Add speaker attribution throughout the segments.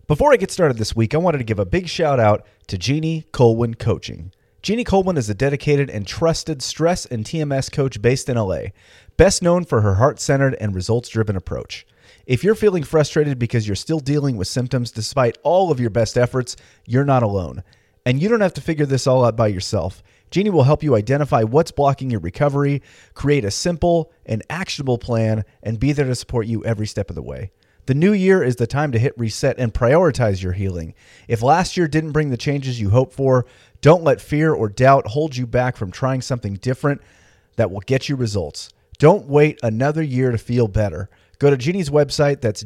Speaker 1: Before I get started this week, I wanted to give a big shout out to Jeannie Colwyn Coaching. Jeannie Colwyn is a dedicated and trusted stress and TMS coach based in LA, best known for her heart-centered and results-driven approach. If you're feeling frustrated because you're still dealing with symptoms despite all of your best efforts, you're not alone. And you don't have to figure this all out by yourself. Jeannie will help you identify what's blocking your recovery, create a simple and actionable plan, and be there to support you every step of the way. The new year is the time to hit reset and prioritize your healing. If last year didn't bring the changes you hoped for, don't let fear or doubt hold you back from trying something different that will get you results. Don't wait another year to feel better. Go to Jeannie's website, that's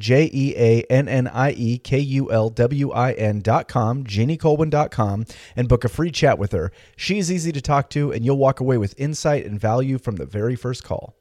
Speaker 1: JeannieKolwin.com, JeannieKolwin.com, and book a free chat with her. She's easy to talk to, and you'll walk away with insight and value from the very first call.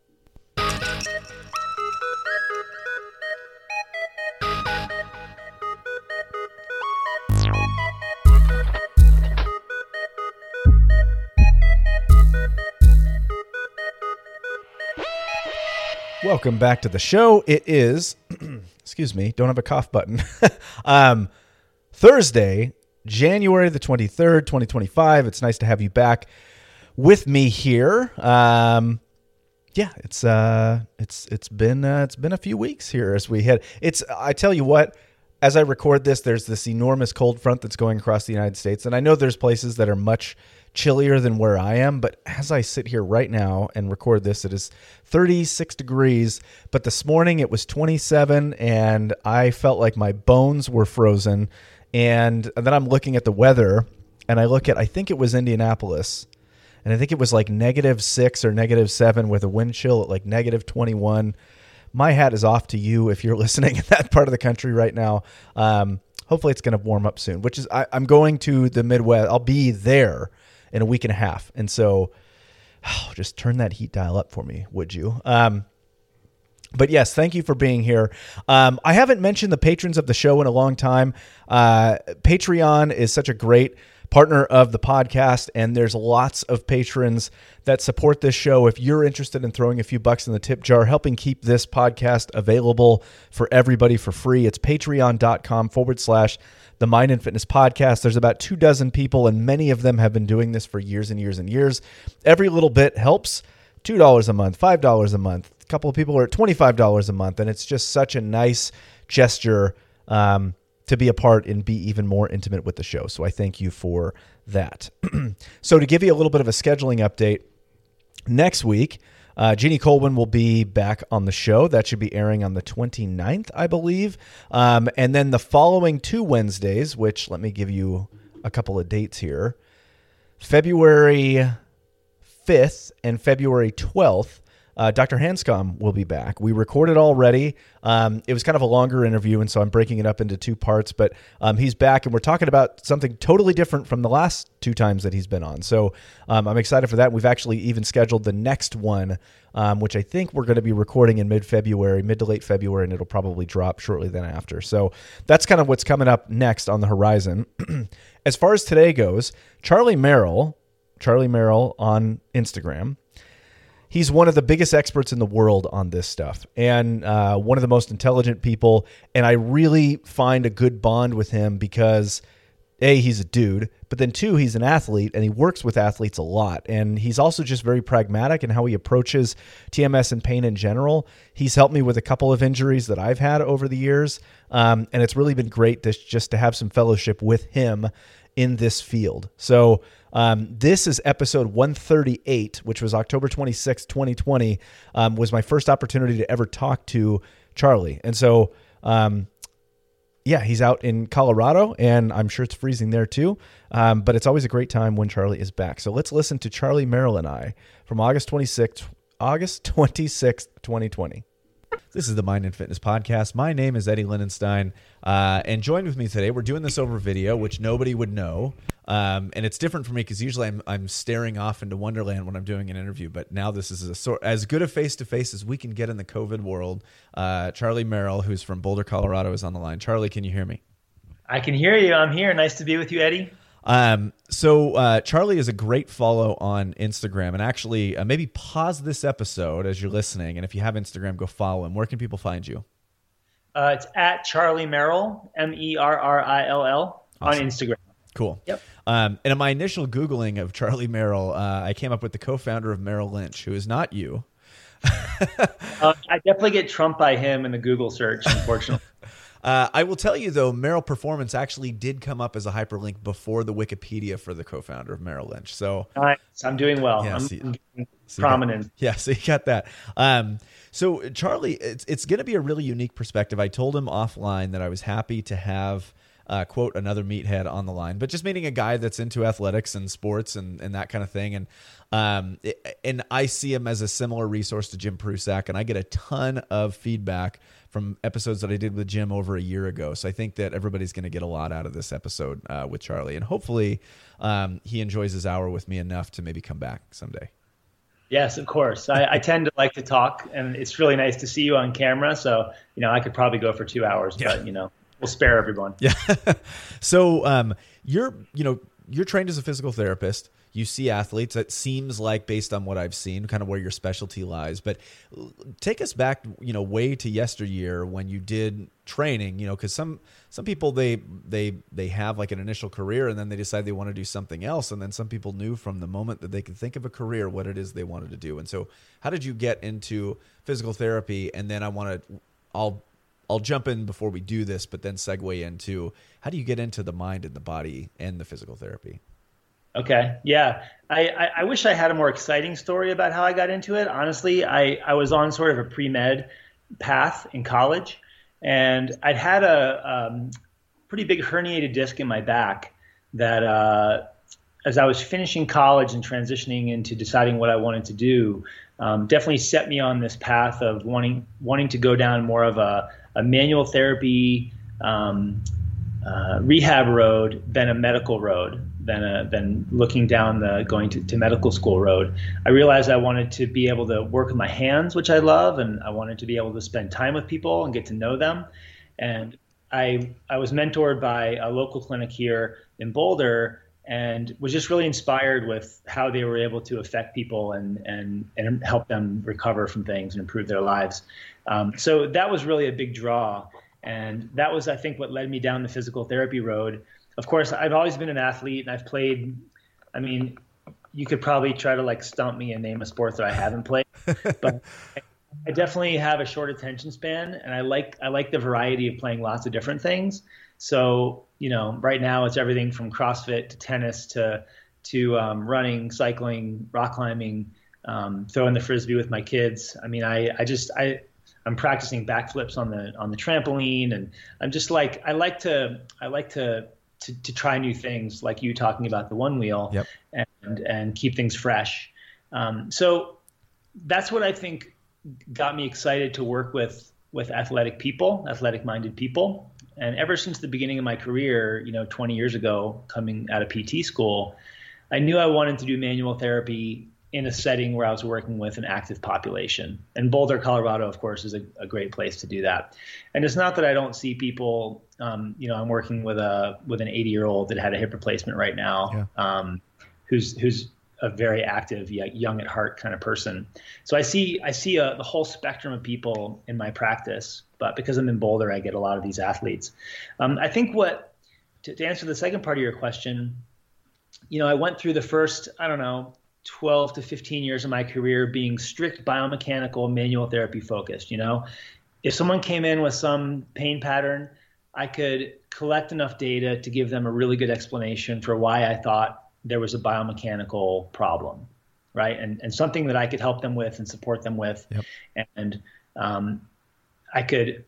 Speaker 1: Welcome back to the show. It is, excuse me, don't have a cough button. Thursday, January the 23rd, 2025. It's nice to have you back with me here. It's been a few weeks here as we head. I tell you what, as I record this, there's this enormous cold front that's going across the United States, and I know there's places that are much chillier than where I am, but as I sit here right now and record this, it is 36 degrees, but this morning it was 27, and I felt like my bones were frozen, and then I'm looking at the weather, and I think it was Indianapolis, and I think it was like -6 or -7 with a wind chill at like -21. My hat is off to you if you're listening in that part of the country right now. Hopefully it's going to warm up soon, which is I'm going to the Midwest. I'll be there in a week and a half. And so just turn that heat dial up for me, would you? But yes, thank you for being here. I haven't mentioned the patrons of the show in a long time. Patreon is such a great partner of the podcast, and there's lots of patrons that support this show. If you're interested in throwing a few bucks in the tip jar, helping keep this podcast available for everybody for free, it's patreon.com/The Mind and Fitness Podcast. There's about 24 people, and many of them have been doing this for years and years and years. Every little bit helps. $2 a month, $5 a month. A couple of people are at $25 a month, and it's just such a nice gesture to be a part and be even more intimate with the show. So I thank you for that. So to give you a little bit of a scheduling update, next week, Jeannie Colwyn will be back on the show. That should be airing on the 29th, I believe. And then the following 2 Wednesdays, which let me give you a couple of dates here, February 5th and February 12th, Dr. Hanscom will be back. We recorded already. It was kind of a longer interview, and so I'm breaking it up into 2 parts, but he's back, and we're talking about something totally different from the last 2 times that he's been on. So I'm excited for that. We've actually even scheduled the next one, which I think we're going to be recording in mid to late February, and it'll probably drop shortly then after. So that's kind of what's coming up next on the horizon. As far as today goes, Charlie Merrill on Instagram, he's one of the biggest experts in the world on this stuff, and one of the most intelligent people. And I really find a good bond with him because A, he's a dude, but then 2, he's an athlete, and he works with athletes a lot. And he's also just very pragmatic in how he approaches TMS and pain in general. He's helped me with a couple of injuries that I've had over the years. And it's really been great just to have some fellowship with him in this field. So this is episode 138, which was October 26, 2020, was my first opportunity to ever talk to Charlie. And so, he's out in Colorado, and I'm sure it's freezing there too. But it's always a great time when Charlie is back. So let's listen to Charlie Merrill and I from August 26th, 2020. This is the Mind and Fitness Podcast. My name is Eddie Lindenstein, and join with me today. We're doing this over video, which nobody would know, and it's different for me because usually I'm staring off into Wonderland when I'm doing an interview, but now this is as good a face-to-face as we can get in the COVID world. Charlie Merrill, who's from Boulder, Colorado, is on the line. Charlie, can you hear me?
Speaker 2: I can hear you. I'm here. Nice to be with you, Eddie.
Speaker 1: So Charlie is a great follow on Instagram, and actually maybe pause this episode as you're listening. And if you have Instagram, go follow him. Where can people find you?
Speaker 2: It's at Charlie Merrill, Merrill, on
Speaker 3: Awesome.
Speaker 2: Instagram.
Speaker 3: Cool.
Speaker 2: Yep.
Speaker 3: And in my initial Googling of Charlie Merrill, I came up with the co-founder of Merrill Lynch, who is not you.
Speaker 2: I definitely get trumped by him in the Google search, unfortunately.
Speaker 3: I will tell you, though, Merrill Performance actually did come up as a hyperlink before the Wikipedia for the co-founder of Merrill Lynch. So
Speaker 2: Nice. I'm doing well.
Speaker 3: Yeah,
Speaker 2: I'm
Speaker 3: so
Speaker 2: prominent.
Speaker 3: so you got that. So Charlie, it's going to be a really unique perspective. I told him offline that I was happy to have, quote, another meathead on the line, but just meaning a guy that's into athletics and sports and that kind of thing. And I see him as a similar resource to Jim Prusak, and I get a ton of feedback from episodes that I did with Jim over a year ago. So I think that everybody's going to get a lot out of this episode with Charlie, and hopefully he enjoys his hour with me enough to maybe come back someday.
Speaker 2: Yes, of course. I tend to like to talk, and it's really nice to see you on camera. So, I could probably go for 2 hours, but, we'll spare everyone.
Speaker 3: Yeah. So you're trained as a physical therapist. You see athletes. It seems like, based on what I've seen, kind of where your specialty lies. But take us back, way to yesteryear when you did training. Because some people they have like an initial career and then they decide they want to do something else, and then some people knew from the moment that they could think of a career what it is they wanted to do. And so, how did you get into physical therapy? And then I'll jump in before we do this, but then segue into how do you get into the mind and the body and the physical therapy?
Speaker 2: Okay. Yeah. I wish I had a more exciting story about how I got into it. Honestly, I was on sort of a pre-med path in college, and I'd had a pretty big herniated disc in my back that as I was finishing college and transitioning into deciding what I wanted to do, definitely set me on this path of wanting to go down more of a manual therapy rehab road than a medical road, than looking down the going to medical school road. I realized I wanted to be able to work with my hands, which I love, and I wanted to be able to spend time with people and get to know them. And I was mentored by a local clinic here in Boulder, and was just really inspired with how they were able to affect people and help them recover from things and improve their lives. So that was really a big draw. And that was, I think, what led me down the physical therapy road. Of course, I've always been an athlete, and I've played. I mean, you could probably try to stump me and name a sport that I haven't played, but I definitely have a short attention span, and I like the variety of playing lots of different things. So, right now it's everything from CrossFit to tennis to running, cycling, rock climbing, throwing the Frisbee with my kids. I mean, I'm practicing backflips on the trampoline, and I'm just I like to try new things, like you talking about the one wheel.
Speaker 3: Yep.
Speaker 2: and keep things fresh. So that's what I think got me excited to work with athletic minded people. And ever since the beginning of my career, 20 years ago, coming out of PT school, I knew I wanted to do manual therapy in a setting where I was working with an active population. And Boulder, Colorado, of course, is a great place to do that. And it's not that I don't see people, I'm working with an 80-year-old that had a hip replacement right now, who's a very active, young at heart kind of person. So I see the whole spectrum of people in my practice, but because I'm in Boulder, I get a lot of these athletes. I think to answer the second part of your question, I went through the first, 12 to 15 years of my career being strict biomechanical manual therapy focused. If someone came in with some pain pattern, I could collect enough data to give them a really good explanation for why I thought there was a biomechanical problem, right? And something that I could help them with and support them with. Yep. And I could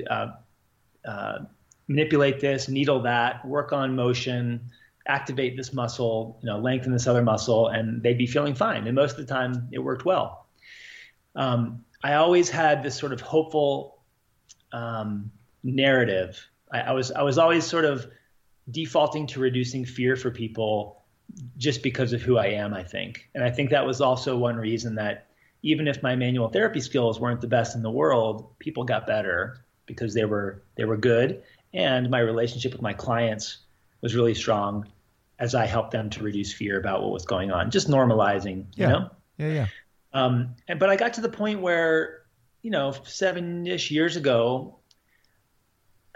Speaker 2: manipulate this, needle that, work on motion, activate this muscle, lengthen this other muscle, and they'd be feeling fine. And most of the time it worked well. I always had this sort of hopeful narrative. I was always sort of defaulting to reducing fear for people just because of who I am, I think. And I think that was also one reason that even if my manual therapy skills weren't the best in the world, people got better because they were good. And my relationship with my clients was really strong as I helped them to reduce fear about what was going on, just normalizing, you know?
Speaker 3: Yeah.
Speaker 2: But I got to the point where, 7-ish years ago,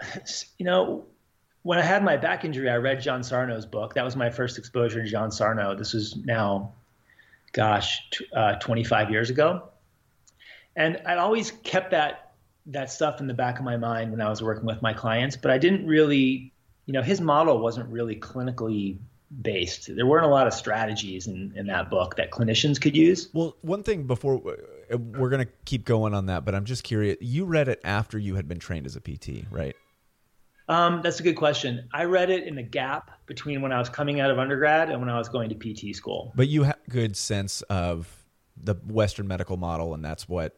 Speaker 2: You know, when I had my back injury, I read John Sarno's book. That was my first exposure to John Sarno. This was now, 25 years ago. And I'd always kept that stuff in the back of my mind when I was working with my clients, but I didn't really, his model wasn't really clinically based. There weren't a lot of strategies in that book that clinicians could use.
Speaker 3: Well, one thing before we're going to keep going on that, but I'm just curious, you read it after you had been trained as a PT, right?
Speaker 2: That's a good question. I read it in the gap between when I was coming out of undergrad and when I was going to PT school.
Speaker 3: But you have a good sense of the Western medical model, and that's what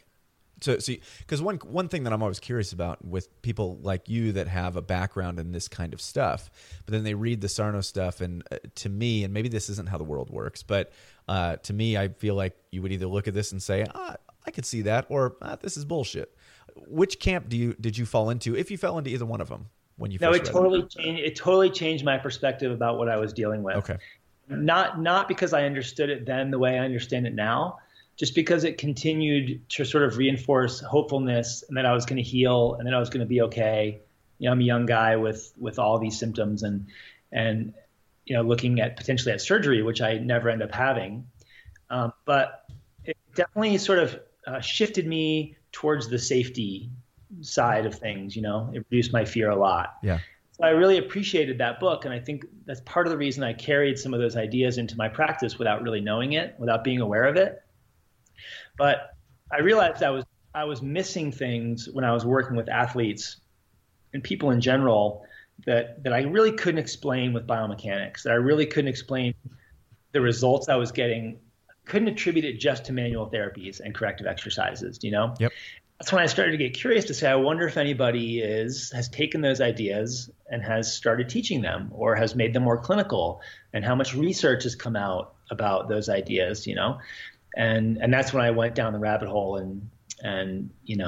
Speaker 3: so because one thing that I'm always curious about with people like you that have a background in this kind of stuff, but then they read the Sarno stuff, and to me, and maybe this isn't how the world works, but to me, I feel like you would either look at this and say, I could see that, or this is bullshit. Which camp did you fall into, if you fell into either one of them when you first read it?
Speaker 2: It totally changed my perspective about what I was dealing with.
Speaker 3: Okay.
Speaker 2: Not because I understood it then the way I understand it now, just because it continued to sort of reinforce hopefulness and that I was going to heal and that I was going to be okay. I'm a young guy with all these symptoms and looking at potentially at surgery, which I never end up having. But it definitely sort of shifted me towards the safety side of things. It reduced my fear a lot.
Speaker 3: Yeah.
Speaker 2: So I really appreciated that book. And I think that's part of the reason I carried some of those ideas into my practice without really knowing it, without being aware of it. But I realized I was missing things when I was working with athletes and people in general that I really couldn't explain with biomechanics, that I really couldn't explain the results I was getting. Couldn't attribute it just to manual therapies and corrective exercises,
Speaker 3: Yep.
Speaker 2: That's when I started to get curious to say, I wonder if anybody has taken those ideas and has started teaching them or has made them more clinical, and how much research has come out about those ideas, and that's when I went down the rabbit hole and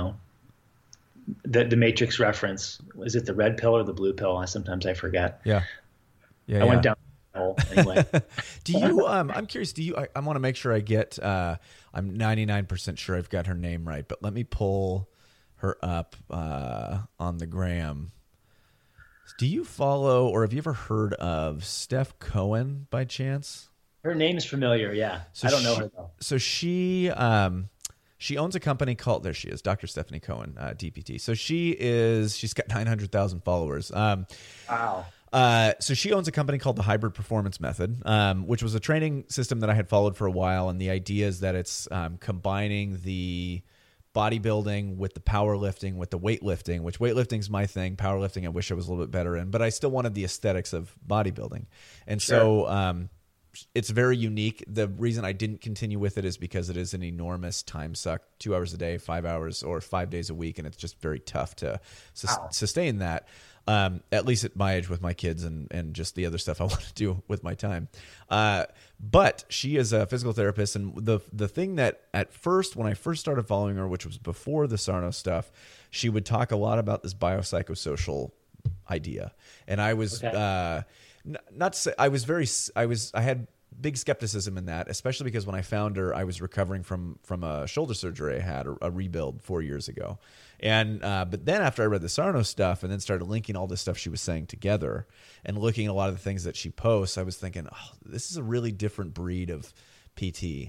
Speaker 2: the Matrix reference. Is it the red pill or the blue pill? Sometimes I forget.
Speaker 3: Yeah.
Speaker 2: I went down the hole anyway.
Speaker 3: Do you, I'm curious, I want to make sure I get, I'm 99% sure I've got her name right, but let me pull her up on the gram. Do you follow, or have you ever heard of Steph Cohen by chance?
Speaker 2: Her name's familiar, yeah. So I don't know her though.
Speaker 3: So she owns a company called, there she is, Dr. Stephanie Cohen, DPT. So she's got 900,000 followers.
Speaker 2: Wow.
Speaker 3: So she owns a company called the Hybrid Performance Method, which was a training system that I had followed for a while. And the idea is that it's combining the bodybuilding with the powerlifting, with the weightlifting, which weightlifting is my thing. Powerlifting, I wish I was a little bit better in, but I still wanted the aesthetics of bodybuilding. And so it's very unique. The reason I didn't continue with it is because it is an enormous time suck, 2 hours a day, 5 hours, or 5 days a week. And it's just very tough to sustain that. At least at my age with my kids and just the other stuff I want to do with my time. But she is a physical therapist. And the thing that at first, when I first started following her, which was before the Sarno stuff, she would talk a lot about this biopsychosocial idea. And I was, not to say, I had big skepticism in that, especially because when I found her, I was recovering from a shoulder surgery I had, a rebuild 4 years ago. And but then after I read the Sarno stuff and then started linking all this stuff she was saying together and looking at a lot of the things that she posts, I was thinking, this is a really different breed of PT.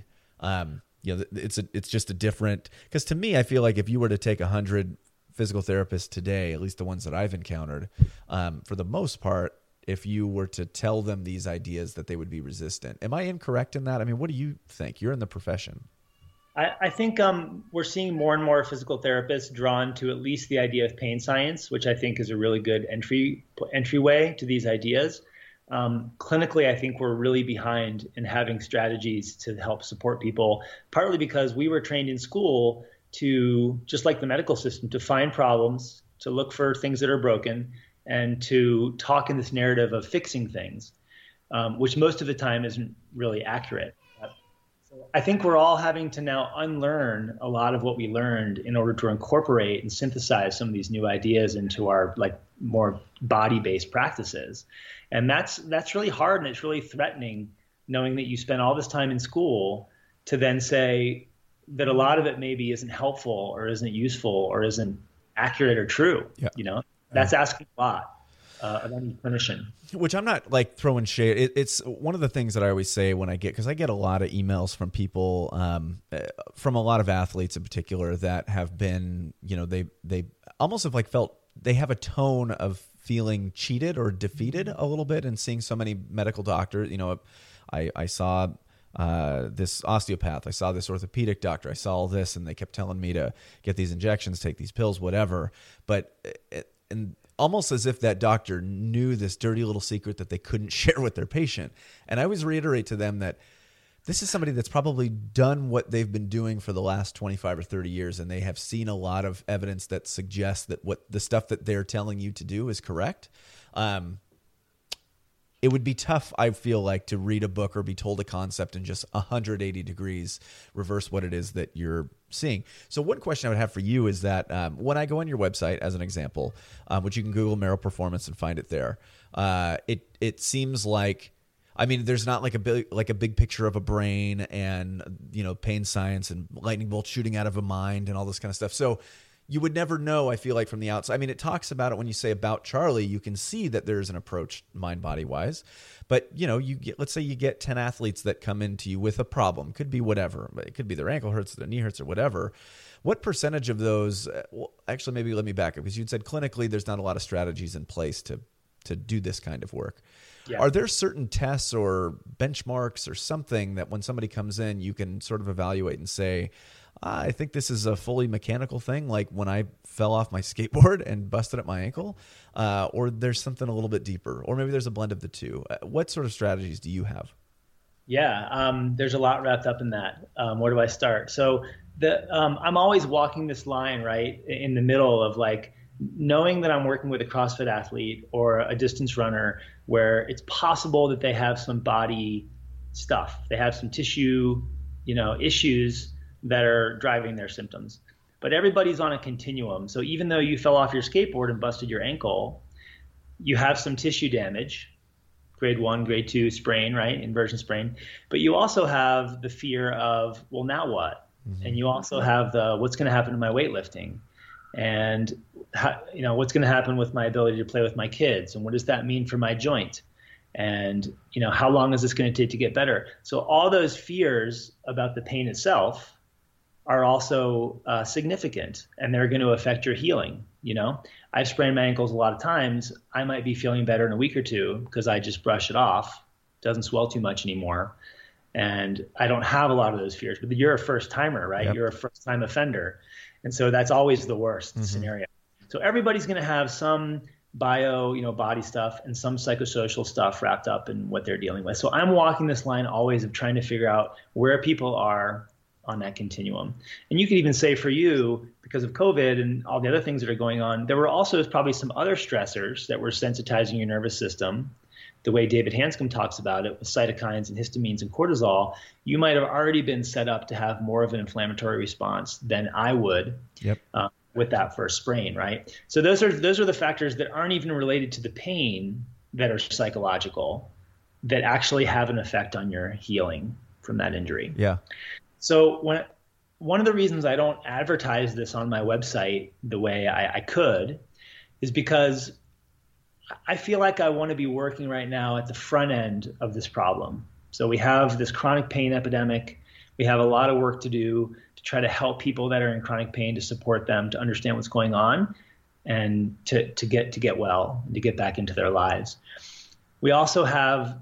Speaker 3: It's just a different, because to me, I feel like if you were to take 100 physical therapists today, at least the ones that I've encountered, for the most part, if you were to tell them these ideas, that they would be resistant. Am I incorrect in that? I mean, what do you think? You're in the profession.
Speaker 2: I think we're seeing more and more physical therapists drawn to at least the idea of pain science, which I think is a really good entryway to these ideas. Clinically, I think we're really behind in having strategies to help support people, partly because we were trained in school to, just like the medical system, to find problems, to look for things that are broken, and to talk in this narrative of fixing things, which most of the time isn't really accurate. So I think we're all having to now unlearn a lot of what we learned in order to incorporate and synthesize some of these new ideas into our more body-based practices. And that's really hard, and it's really threatening, knowing that you spent all this time in school to then say that a lot of it maybe isn't helpful or isn't useful or isn't accurate or true.
Speaker 3: Yeah.
Speaker 2: That's asking a lot of any clinician.
Speaker 3: Which I'm not like throwing shade. It's one of the things that I always say when I get, because I get a lot of emails from people, from a lot of athletes in particular that have been, they almost have like felt they have a tone of feeling cheated or defeated a little bit, and seeing so many medical doctors. I saw this osteopath, I saw this orthopedic doctor, I saw all this, and they kept telling me to get these injections, take these pills, whatever. But and almost as if that doctor knew this dirty little secret that they couldn't share with their patient. And I always reiterate to them that this is somebody that's probably done what they've been doing for the last 25 or 30 years, and they have seen a lot of evidence that suggests that what the stuff that they're telling you to do is correct. It would be tough, I feel like, to read a book or be told a concept and just 180 degrees reverse what it is that you're seeing. So one question I would have for you is that when I go on your website, as an example, which you can Google Merrill Performance and find it there, it seems like, I mean, there's not like a big picture of a brain and, pain science and lightning bolts shooting out of a mind and all this kind of stuff. So you would never know, I feel like, from the outside. I mean, it talks about it when you say about Charlie, you can see that there's an approach mind body wise. But, let's say you get 10 athletes that come into you with a problem, could be whatever, but it could be their ankle hurts, their knee hurts, or whatever. What percentage of those, well, actually, maybe let me back up, because you'd said clinically there's not a lot of strategies in place to do this kind of work. Yeah. Are there certain tests or benchmarks or something that when somebody comes in, you can sort of evaluate and say, I think this is a fully mechanical thing, like when I fell off my skateboard and busted up my ankle, or there's something a little bit deeper, or maybe there's a blend of the two. What sort of strategies do you have?
Speaker 2: Yeah, there's a lot wrapped up in that. Where do I start? So I'm always walking this line, right, in the middle of like knowing that I'm working with a CrossFit athlete or a distance runner where it's possible that they have some body stuff. They have some tissue, issues that are driving their symptoms. But everybody's on a continuum. So even though you fell off your skateboard and busted your ankle, you have some tissue damage, grade 1, grade 2 sprain, right? Inversion sprain. But you also have the fear of, well, now what? Mm-hmm. And you also have what's going to happen to my weightlifting? And what's going to happen with my ability to play with my kids? And what does that mean for my joint? And, how long is this going to take to get better? So all those fears about the pain itself are also significant, and they're going to affect your healing. I've sprained my ankles a lot of times. I might be feeling better in a week or two because I just brush it off. It doesn't swell too much anymore. And I don't have a lot of those fears, but you're a first timer, right? Yep. You're a first time offender. And so that's always the worst scenario. So everybody's going to have some body stuff and some psychosocial stuff wrapped up in what they're dealing with. So I'm walking this line always of trying to figure out where people are on that continuum. And you could even say for you, because of COVID and all the other things that are going on, there were also probably some other stressors that were sensitizing your nervous system. The way David Hanscom talks about it with cytokines and histamines and cortisol, you might have already been set up to have more of an inflammatory response than I would with that first sprain, right? So those are the factors that aren't even related to the pain that are psychological that actually have an effect on your healing from that injury.
Speaker 3: Yeah.
Speaker 2: So one of the reasons I don't advertise this on my website the way I could is because I feel like I want to be working right now at the front end of this problem. So we have this chronic pain epidemic. We have a lot of work to do to try to help people that are in chronic pain, to support them, to understand what's going on, and to get well, and to get back into their lives. We also have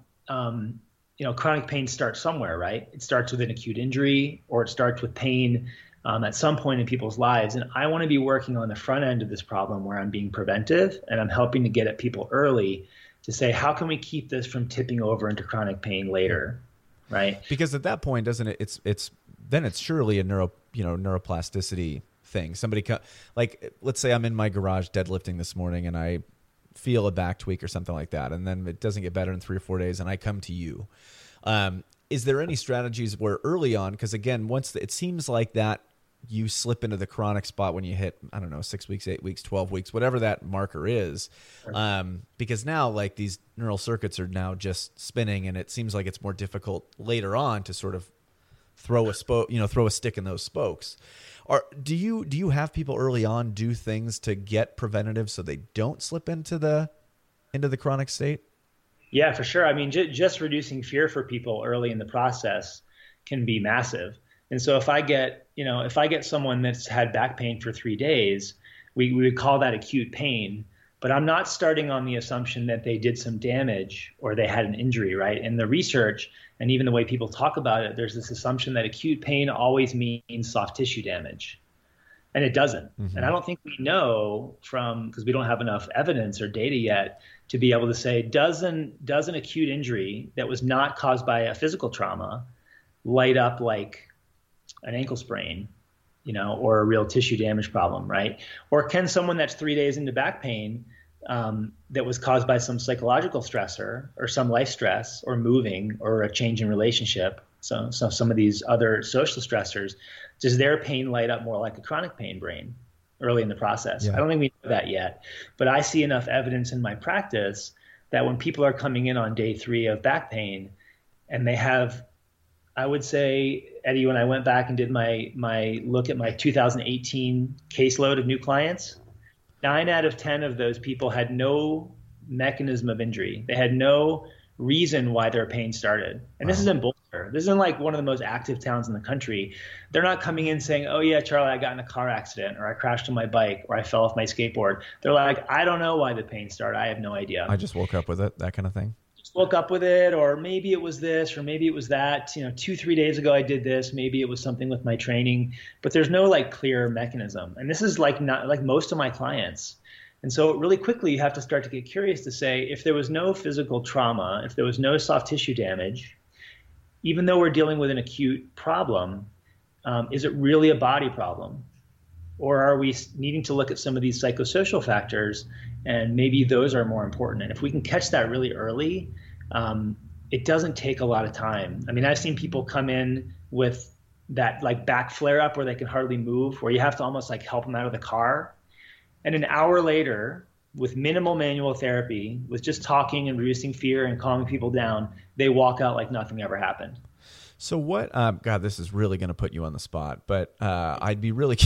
Speaker 2: chronic pain starts somewhere, right? It starts with an acute injury, or it starts with pain at some point in people's lives. And I want to be working on the front end of this problem where I'm being preventive and I'm helping to get at people early to say, how can we keep this from tipping over into chronic pain later, right?
Speaker 3: Because at that point, doesn't it? It's surely a neuroplasticity thing. Somebody let's say I'm in my garage deadlifting this morning and I feel a back tweak or something like that, and then it doesn't get better in 3 or 4 days, and I come to you. Is there any strategies where early on, because again, it seems like that you slip into the chronic spot when you hit, 6 weeks, 8 weeks, 12 weeks, whatever that marker is, because now like these neural circuits are now just spinning, and it seems like it's more difficult later on to sort of throw a stick in those spokes. Do you have people early on do things to get preventative so they don't slip into the chronic state?
Speaker 2: Yeah, for sure. I mean, just reducing fear for people early in the process can be massive. And so if I get someone that's had back pain for 3 days, we would call that acute pain. But I'm not starting on the assumption that they did some damage or they had an injury, right? In the research and even the way people talk about it, there's this assumption that acute pain always means soft tissue damage. And it doesn't. Mm-hmm. And I don't think we know because we don't have enough evidence or data yet to be able to say, does an acute injury that was not caused by a physical trauma light up like an ankle sprain, or a real tissue damage problem, right? Or can someone that's 3 days into back pain that was caused by some psychological stressor or some life stress or moving or a change in relationship, so some of these other social stressors, does their pain light up more like a chronic pain brain early in the process? Yeah. I don't think we know that yet, but I see enough evidence in my practice that when people are coming in on day 3 of back pain and they have, I would say, Eddie, when I went back and did my look at my 2018 caseload of new clients, 9 out of 10 of those people had no mechanism of injury. They had no reason why their pain started. And this is in Boulder. This isn't like one of the most active towns in the country. They're not coming in saying, oh yeah, Charlie, I got in a car accident, or I crashed on my bike, or I fell off my skateboard. They're like, I don't know why the pain started. I have no idea.
Speaker 3: I just woke up with it, that kind of thing.
Speaker 2: Woke up with it, or maybe it was this, or maybe it was that. 2-3 days ago I did this. Maybe it was something with my training, but there's no clear mechanism. And this is not like most of my clients. And so really quickly you have to start to get curious to say, if there was no physical trauma, if there was no soft tissue damage, even though we're dealing with an acute problem, is it really a body problem? Or are we needing to look at some of these psychosocial factors, and maybe those are more important? And if we can catch that really early, it doesn't take a lot of time. I mean, I've seen people come in with that back flare up where they can hardly move, where you have to almost help them out of the car. And an hour later, with minimal manual therapy, with just talking and reducing fear and calming people down, they walk out like nothing ever happened.
Speaker 3: So what? God, this is really going to put you on the spot. But and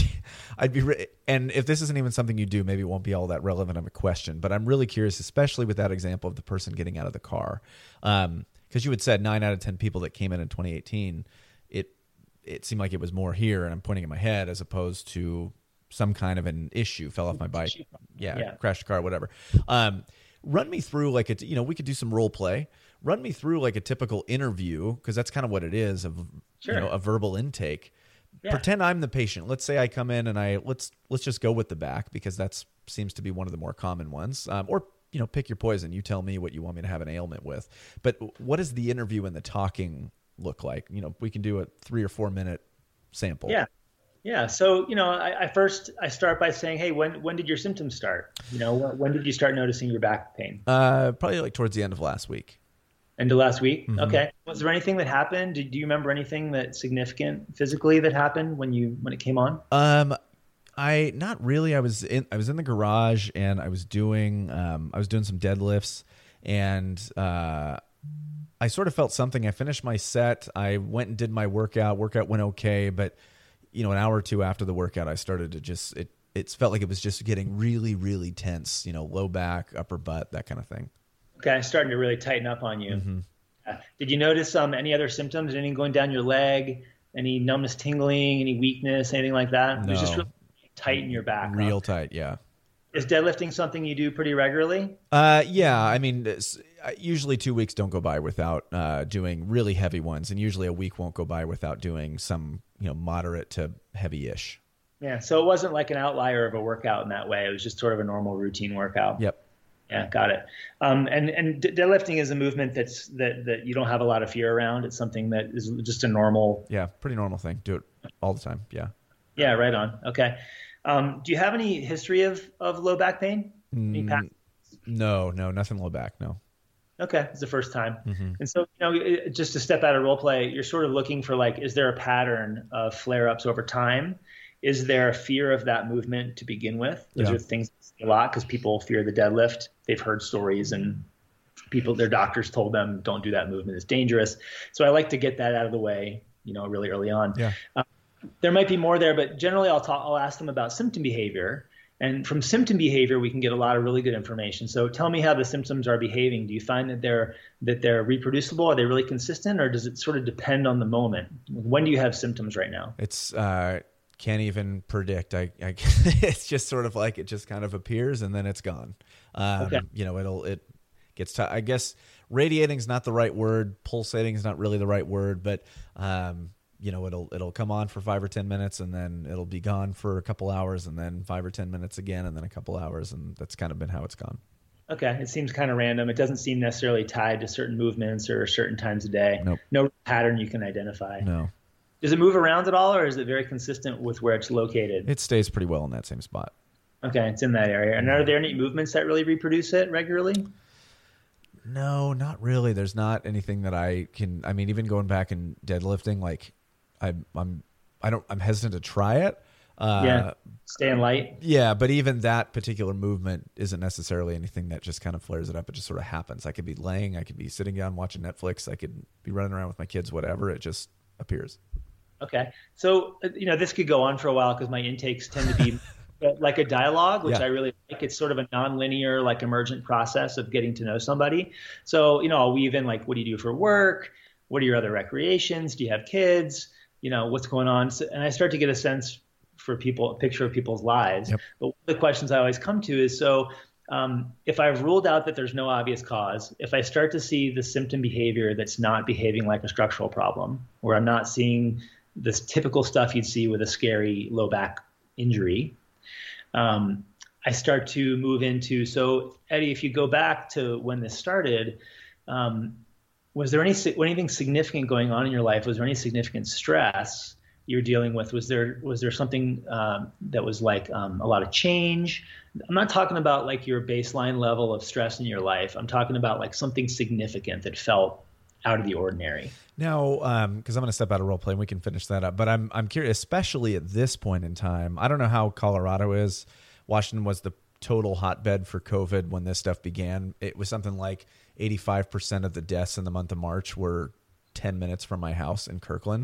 Speaker 3: if this isn't even something you do, maybe it won't be all that relevant of a question. But I'm really curious, especially with that example of the person getting out of the car, because you had said 9 out of 10 people that came in 2018, it seemed like it was more here, and I'm pointing at my head, as opposed to some kind of an issue, fell off my bike, crashed a car, whatever. Run me through we could do some role play. Run me through a typical interview, because that's kind of what it is, of a verbal intake. Yeah. Pretend I'm the patient. Let's say I come in and let's just go with the back, because that seems to be one of the more common ones. Or pick your poison. You tell me what you want me to have an ailment with. But what does the interview and the talking look like? We can do a 3 or 4 minute sample.
Speaker 2: Yeah. Yeah. So, I start by saying, hey, when did your symptoms start? When did you start noticing your back pain?
Speaker 3: Probably towards the end of last week.
Speaker 2: End of last week?
Speaker 3: Mm-hmm.
Speaker 2: Okay. Was there anything that happened? Do you remember anything that significant physically that happened when it came on?
Speaker 3: Not really. I was in the garage, and I was doing some deadlifts, and I sort of felt something. I finished my set. I went and did my workout. Workout went okay, but an hour or two after the workout, I started to it felt like it was just getting really, really tense, low back, upper butt, that kind of thing.
Speaker 2: Okay, starting to really tighten up on you.
Speaker 3: Mm-hmm.
Speaker 2: Did you notice any other symptoms? Anything going down your leg? Any numbness, tingling? Any weakness? Anything like that?
Speaker 3: No.
Speaker 2: It was just really tight in your back.
Speaker 3: Real tight, yeah.
Speaker 2: Is deadlifting something you do pretty regularly?
Speaker 3: Yeah. I mean, usually 2 weeks don't go by without doing really heavy ones, and usually a week won't go by without doing some moderate to heavy-ish.
Speaker 2: Yeah. So it wasn't like an outlier of a workout in that way. It was just sort of a normal routine workout.
Speaker 3: Yep.
Speaker 2: Yeah, got it. And deadlifting is a movement that you don't have a lot of fear around. It's something that is just a normal.
Speaker 3: Yeah, pretty normal thing. Do it all the time. Yeah.
Speaker 2: Yeah, right on. Okay. Do you have any history of low back pain?
Speaker 3: No, nothing low back. No.
Speaker 2: Okay, it's the first time.
Speaker 3: Mm-hmm.
Speaker 2: And so, just to step out of role play, you're sort of looking for is there a pattern of flare-ups over time? Is there a fear of that movement to begin with? Those are things a lot, because people fear the deadlift. They've heard stories, and their doctors told them, don't do that movement, it's dangerous. So I like to get that out of the way really early on.
Speaker 3: Yeah.
Speaker 2: There might be more there, but generally I'll ask them about symptom behavior. And from symptom behavior, we can get a lot of really good information. So tell me how the symptoms are behaving. Do you find that they're reproducible? Are they really consistent, or does it sort of depend on the moment? When do you have symptoms right now?
Speaker 3: It's can't even predict. It's just sort of like it just kind of appears and then it's gone.
Speaker 2: Okay.
Speaker 3: It gets I guess radiating is not the right word. Pulsating is not really the right word, but it'll come on for 5 or 10 minutes and then it'll be gone for a couple hours and then 5 or 10 minutes again and then a couple hours, and that's kind of been how it's gone.
Speaker 2: Okay. It seems kind of random. It doesn't seem necessarily tied to certain movements or certain times of day.
Speaker 3: Nope.
Speaker 2: No pattern you can identify.
Speaker 3: No.
Speaker 2: Does it move around at all, or is it very consistent with where it's located?
Speaker 3: It stays pretty well in that same spot.
Speaker 2: Okay. It's in that area. And are there any movements that really reproduce it regularly?
Speaker 3: No, not really. There's not anything that even going back and deadlifting, like I'm hesitant to try it.
Speaker 2: Staying light.
Speaker 3: Yeah, but even that particular movement isn't necessarily anything that just kind of flares it up. It just sort of happens. I could be laying, I could be sitting down watching Netflix, I could be running around with my kids, whatever. It just appears.
Speaker 2: Okay. So, this could go on for a while because my intakes tend to be like a dialogue, which I really like. It's sort of a nonlinear, like emergent process of getting to know somebody. So, I'll weave in like, what do you do for work? What are your other recreations? Do you have kids? What's going on? So, and I start to get a sense for people, a picture of people's lives.
Speaker 3: Yep.
Speaker 2: But one of the questions I always come to is, if I've ruled out that there's no obvious cause, if I start to see the symptom behavior that's not behaving like a structural problem, where I'm not seeing this typical stuff you'd see with a scary low back injury, I start to move into, so Eddie, if you go back to when this started, was there anything significant going on in your life? Was there any significant stress you're dealing with? Was there something that was like a lot of change? I'm not talking about like your baseline level of stress in your life. I'm talking about like something significant that felt out of the ordinary.
Speaker 3: Now, because I'm going to step out of role play and we can finish that up, but I'm curious, especially at this point in time. I don't know how Colorado is. Washington was the total hotbed for COVID when this stuff began. It was something like 85% of the deaths in the month of March were 10 minutes from my house in Kirkland.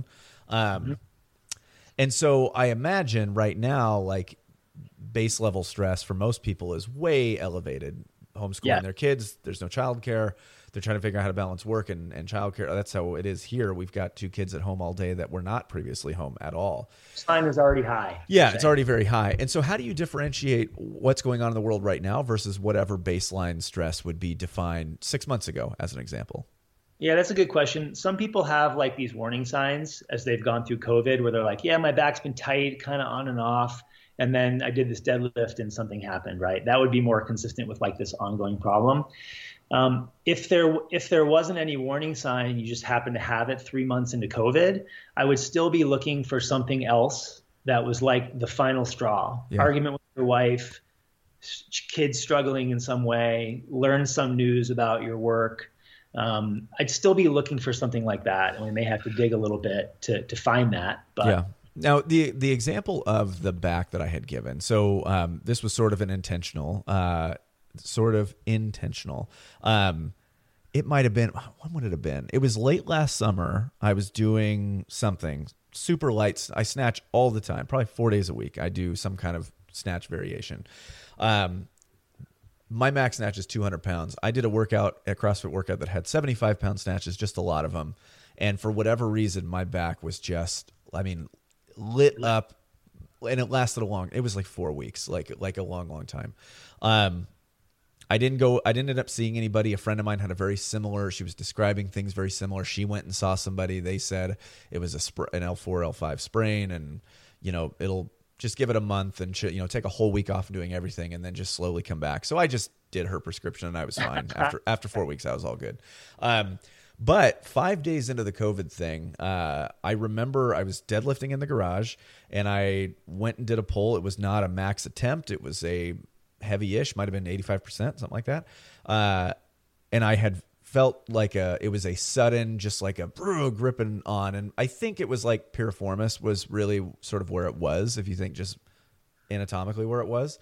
Speaker 3: And so I imagine right now, like base level stress for most people is way elevated. Homeschooling their kids, there's no childcare. They're trying to figure out how to balance work and childcare. That's how it is here. We've got 2 kids at home all day that were not previously home at all.
Speaker 2: Sign is already high.
Speaker 3: Yeah, it's already very high. And so how do you differentiate what's going on in the world right now versus whatever baseline stress would be defined 6 months ago, as an example?
Speaker 2: Yeah, that's a good question. Some people have like these warning signs as they've gone through COVID where they're like, yeah, my back's been tight, kind of on and off. And then I did this deadlift and something happened, right? That would be more consistent with like this ongoing problem. If there wasn't any warning sign and you just happen to have it 3 months into COVID, I would still be looking for something else that was like the final straw. Yeah. Argument with your wife, kids struggling in some way, learn some news about your work. I'd still be looking for something like that, and we may have to dig a little bit to find that. But
Speaker 3: yeah. Now, the example of the back that I had given, so this was sort of intentional. It might have been, when would it have been? It was late last summer. I was doing something super light. I snatch all the time, probably 4 days a week. I do some kind of snatch variation. My max snatch is 200 pounds. I did a CrossFit workout that had 75 pound snatches, just a lot of them. And for whatever reason, my back was just, lit up, and it lasted it was like 4 weeks, like a long, long time. I didn't end up seeing anybody. A friend of mine had she was describing things very similar. She went and saw somebody. They said it was an L4, L5 sprain, and it'll just give it a month and take a whole week off of doing everything and then just slowly come back. So I just did her prescription and I was fine. After 4 weeks, I was all good. But 5 days into the COVID thing, I remember I was deadlifting in the garage and I went and did a pull. It was not a max attempt. It was a heavy-ish, might have been 85%, something like that. And I had felt like it was a sudden, just like a gripping on. And I think it was like piriformis was really sort of where it was, if you think just anatomically where it was.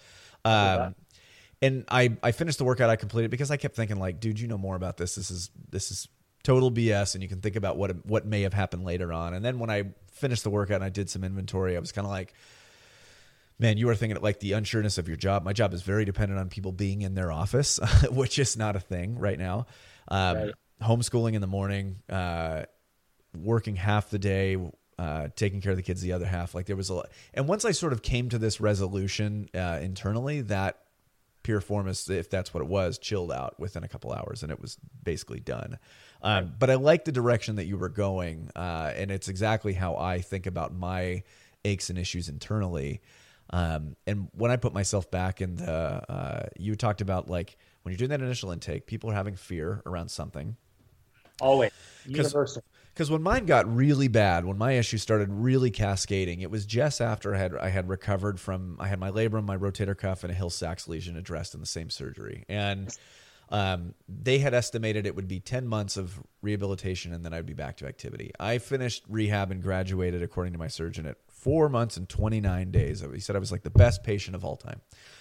Speaker 3: And I finished the workout, I completed because I kept thinking like, dude, you know more about this. This is total BS, and you can think about what may have happened later on. And then when I finished the workout and I did some inventory, I was kind of like, man, you are thinking like the unsureness of your job. My job is very dependent on people being in their office, which is not a thing right now.
Speaker 2: Right.
Speaker 3: Homeschooling in the morning, working half the day, taking care of the kids the other half. Like there was a lot. And once I sort of came to this resolution internally, that Piriformis, if that's what it was, chilled out within a couple hours, and it was basically done. But I like the direction that you were going, and it's exactly how I think about my aches and issues internally. And when I put myself back in the, you talked about like when you're doing that initial intake, people are having fear around something.
Speaker 2: Always. Universal.
Speaker 3: Because when mine got really bad, when my issue started really cascading, it was just after I had recovered from, I had my labrum, my rotator cuff, and a Hill-Sachs lesion addressed in the same surgery. And they had estimated it would be 10 months of rehabilitation and then I'd be back to activity. I finished rehab and graduated, according to my surgeon, at 4 months and 29 days. He said I was like the best patient of all time.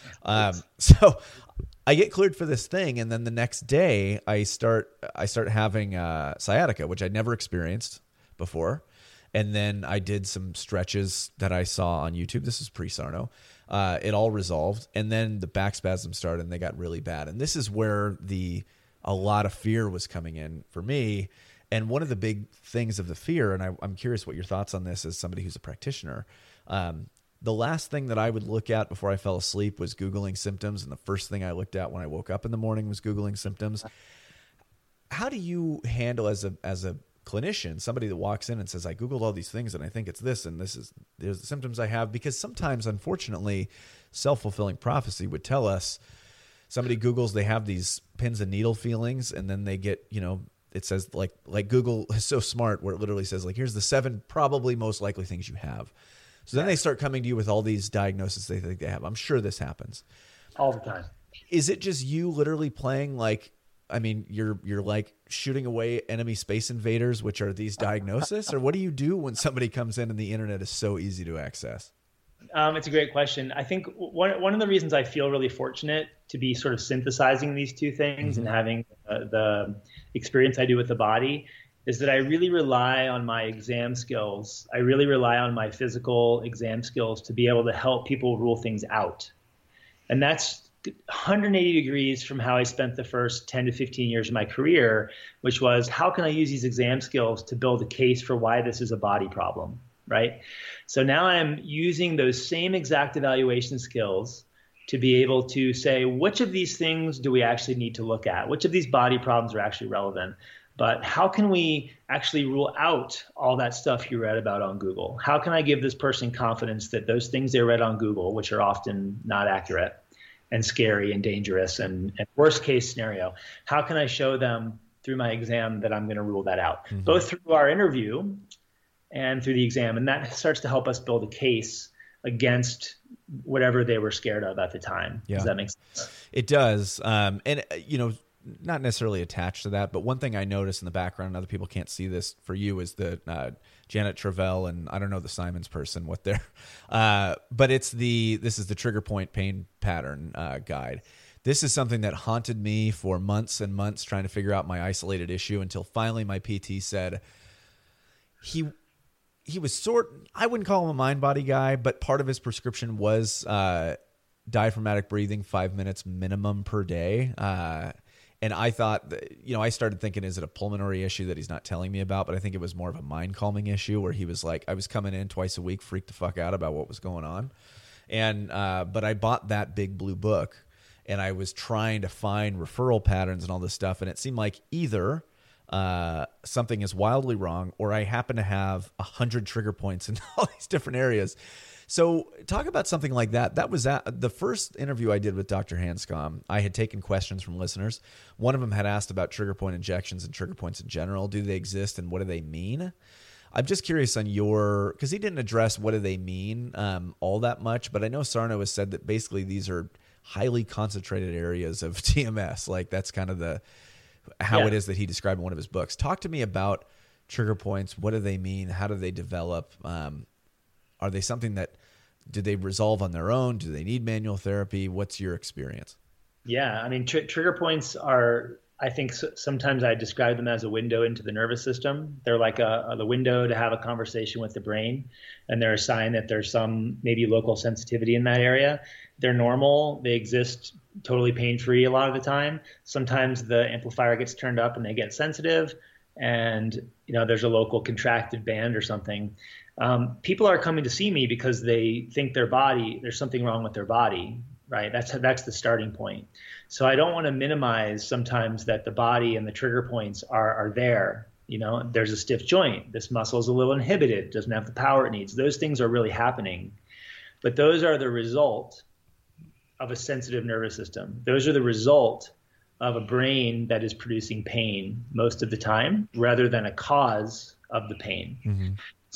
Speaker 3: So I get cleared for this thing, and then the next day I start having sciatica, which I'd never experienced before. And then I did some stretches that I saw on YouTube. This is pre-Sarno. It all resolved, and then the back spasms started, and they got really bad. And this is where a lot of fear was coming in for me. And one of the big things of the fear, and I'm curious what your thoughts on this as somebody who's a practitioner. The last thing that I would look at before I fell asleep was Googling symptoms, and the first thing I looked at when I woke up in the morning was Googling symptoms. How do you handle as a clinician, somebody that walks in and says, I Googled all these things and I think it's this and there's the symptoms I have? Because sometimes, unfortunately, self-fulfilling prophecy would tell us somebody Googles, they have these pins and needle feelings, and then they get, it says like Google is so smart where it literally says like, here's the 7 probably most likely things you have. So then they start coming to you with all these diagnoses they think they have. I'm sure this happens
Speaker 2: all the time.
Speaker 3: Is it just you literally playing like, I mean, you're like shooting away enemy space invaders, which are these diagnoses? Or what do you do when somebody comes in and the internet is so easy to access?
Speaker 2: It's a great question. I think one of the reasons I feel really fortunate to be sort of synthesizing these two things and having the experience I do with the body is that I really rely on my exam skills. I really rely on my physical exam skills to be able to help people rule things out. And that's 180 degrees from how I spent the first 10 to 15 years of my career, which was how can I use these exam skills to build a case for why this is a body problem, right? So now I'm using those same exact evaluation skills to be able to say, which of these things do we actually need to look at? Which of these body problems are actually relevant? But how can we actually rule out all that stuff you read about on Google? How can I give this person confidence that those things they read on Google, which are often not accurate and scary and dangerous and worst case scenario, how can I show them through my exam that I'm going to rule that out, both through our interview and through the exam? And that starts to help us build a case against whatever they were scared of at the time. Yeah. Does that make sense?
Speaker 3: It does. And, not necessarily attached to that, but one thing I noticed in the background, and other people can't see this for you, is that Janet Travell and I don't know the Simons person, what they're, but this is the trigger point pain pattern guide. This is something that haunted me for months and months trying to figure out my isolated issue until finally my PT said he was I wouldn't call him a mind body guy, but part of his prescription was diaphragmatic breathing 5 minutes minimum per day. And I thought, I started thinking, is it a pulmonary issue that he's not telling me about? But I think it was more of a mind calming issue where he was like, I was coming in twice a week, freaked the fuck out about what was going on. And, but I bought that big blue book and I was trying to find referral patterns and all this stuff. And it seemed like either something is wildly wrong or I happen to have 100 trigger points in all these different areas. So talk about something like that. That was the first interview I did with Dr. Hanscom. I had taken questions from listeners. One of them had asked about trigger point injections and trigger points in general. Do they exist and what do they mean? I'm just curious on because he didn't address what do they mean all that much, but I know Sarno has said that basically these are highly concentrated areas of TMS. Like that's kind of how it is that he described in one of his books. Talk to me about trigger points. What do they mean? How do they develop? Are they something do they resolve on their own? Do they need manual therapy? What's your experience?
Speaker 2: Yeah, I mean, trigger points are, I think sometimes I describe them as a window into the nervous system. They're like the window to have a conversation with the brain, and they're a sign that there's some maybe local sensitivity in that area. They're normal. They exist totally pain-free a lot of the time. Sometimes the amplifier gets turned up and they get sensitive, and there's a local contracted band or something. People are coming to see me because they think there's something wrong with their body. Right. That's the starting point. So I don't want to minimize sometimes that the body and the trigger points are there. There's a stiff joint. This muscle is a little inhibited, doesn't have the power it needs. Those things are really happening. But those are the result of a sensitive nervous system. Those are the result of a brain that is producing pain most of the time rather than a cause of the pain. Mm-hmm.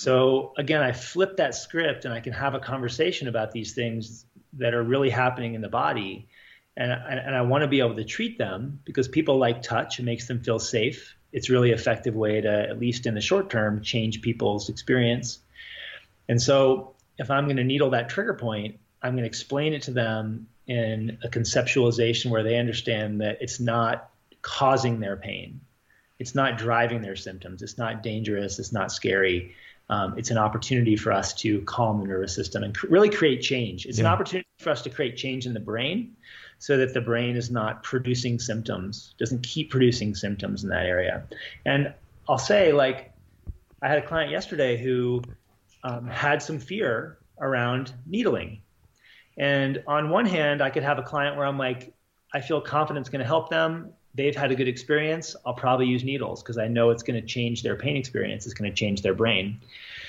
Speaker 2: So again, I flip that script and I can have a conversation about these things that are really happening in the body. And I want to be able to treat them because people like touch. It makes them feel safe. It's really effective way to, at least in the short term, change people's experience. And so if I'm going to needle that trigger point, I'm going to explain it to them in a conceptualization where they understand that it's not causing their pain. It's not driving their symptoms. It's not dangerous. It's not scary. It's an opportunity for us to calm the nervous system and really create change. It's an opportunity for us to create change in the brain so that the brain is not producing symptoms, doesn't keep producing symptoms in that area. And I'll say, I had a client yesterday who had some fear around needling. And on one hand, I could have a client where I'm like, I feel confident it's going to help them. They've had a good experience. I'll probably use needles because I know it's going to change their pain experience. It's going to change their brain.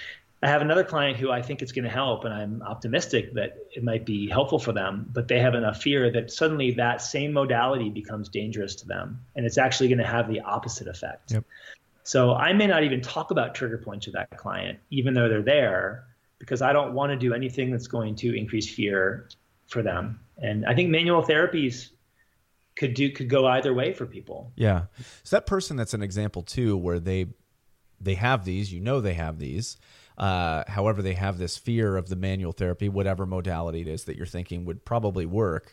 Speaker 2: I have another client who I think it's going to help, and I'm optimistic that it might be helpful for them, but they have enough fear that suddenly that same modality becomes dangerous to them, and it's actually going to have the opposite effect. Yep. So I may not even talk about trigger points with that client, even though they're there, because I don't want to do anything that's going to increase fear for them. And I think manual therapies could go either way for people.
Speaker 3: Yeah. So that person, that's an example too, where they have these, they have these. However, they have this fear of the manual therapy, whatever modality it is that you're thinking would probably work.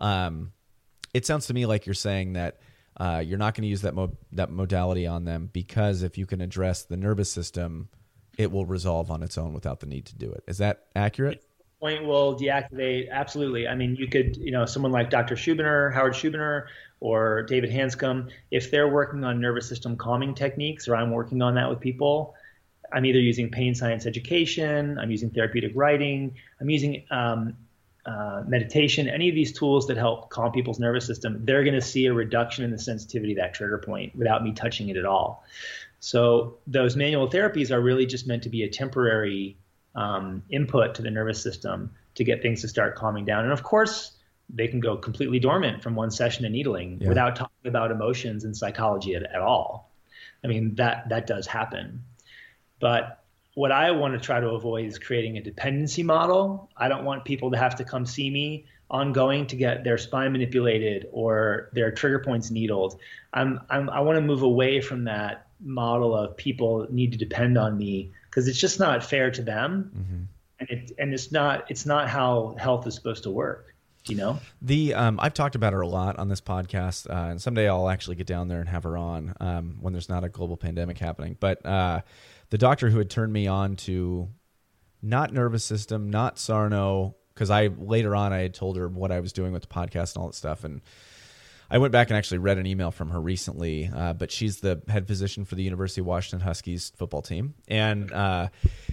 Speaker 3: It sounds to me like you're saying that you're not going to use that modality on them because if you can address the nervous system, it will resolve on its own without the need to do it. Is that accurate?
Speaker 2: Point will deactivate. Absolutely. I mean, you could, someone like Dr. Schubiner, Howard Schubiner, or David Hanscom, if they're working on nervous system calming techniques, or I'm working on that with people, I'm either using pain science education, I'm using therapeutic writing, I'm using meditation, any of these tools that help calm people's nervous system, they're going to see a reduction in the sensitivity of that trigger point without me touching it at all. So those manual therapies are really just meant to be a temporary input to the nervous system to get things to start calming down. And of course, they can go completely dormant from one session of needling without talking about emotions and psychology at all. I mean, that does happen. But what I want to try to avoid is creating a dependency model. I don't want people to have to come see me ongoing to get their spine manipulated or their trigger points needled. I want to move away from that model of people need to depend on me because it's just not fair to them, and it's not how health is supposed to work.
Speaker 3: I've talked about her a lot on this podcast, and someday I'll actually get down there and have her on when there's not a global pandemic happening. But the doctor who had turned me on to not nervous system, not Sarno, because later on I had told her what I was doing with the podcast and all that stuff, and I went back and actually read an email from her recently, but she's the head physician for the University of Washington Huskies football team. And I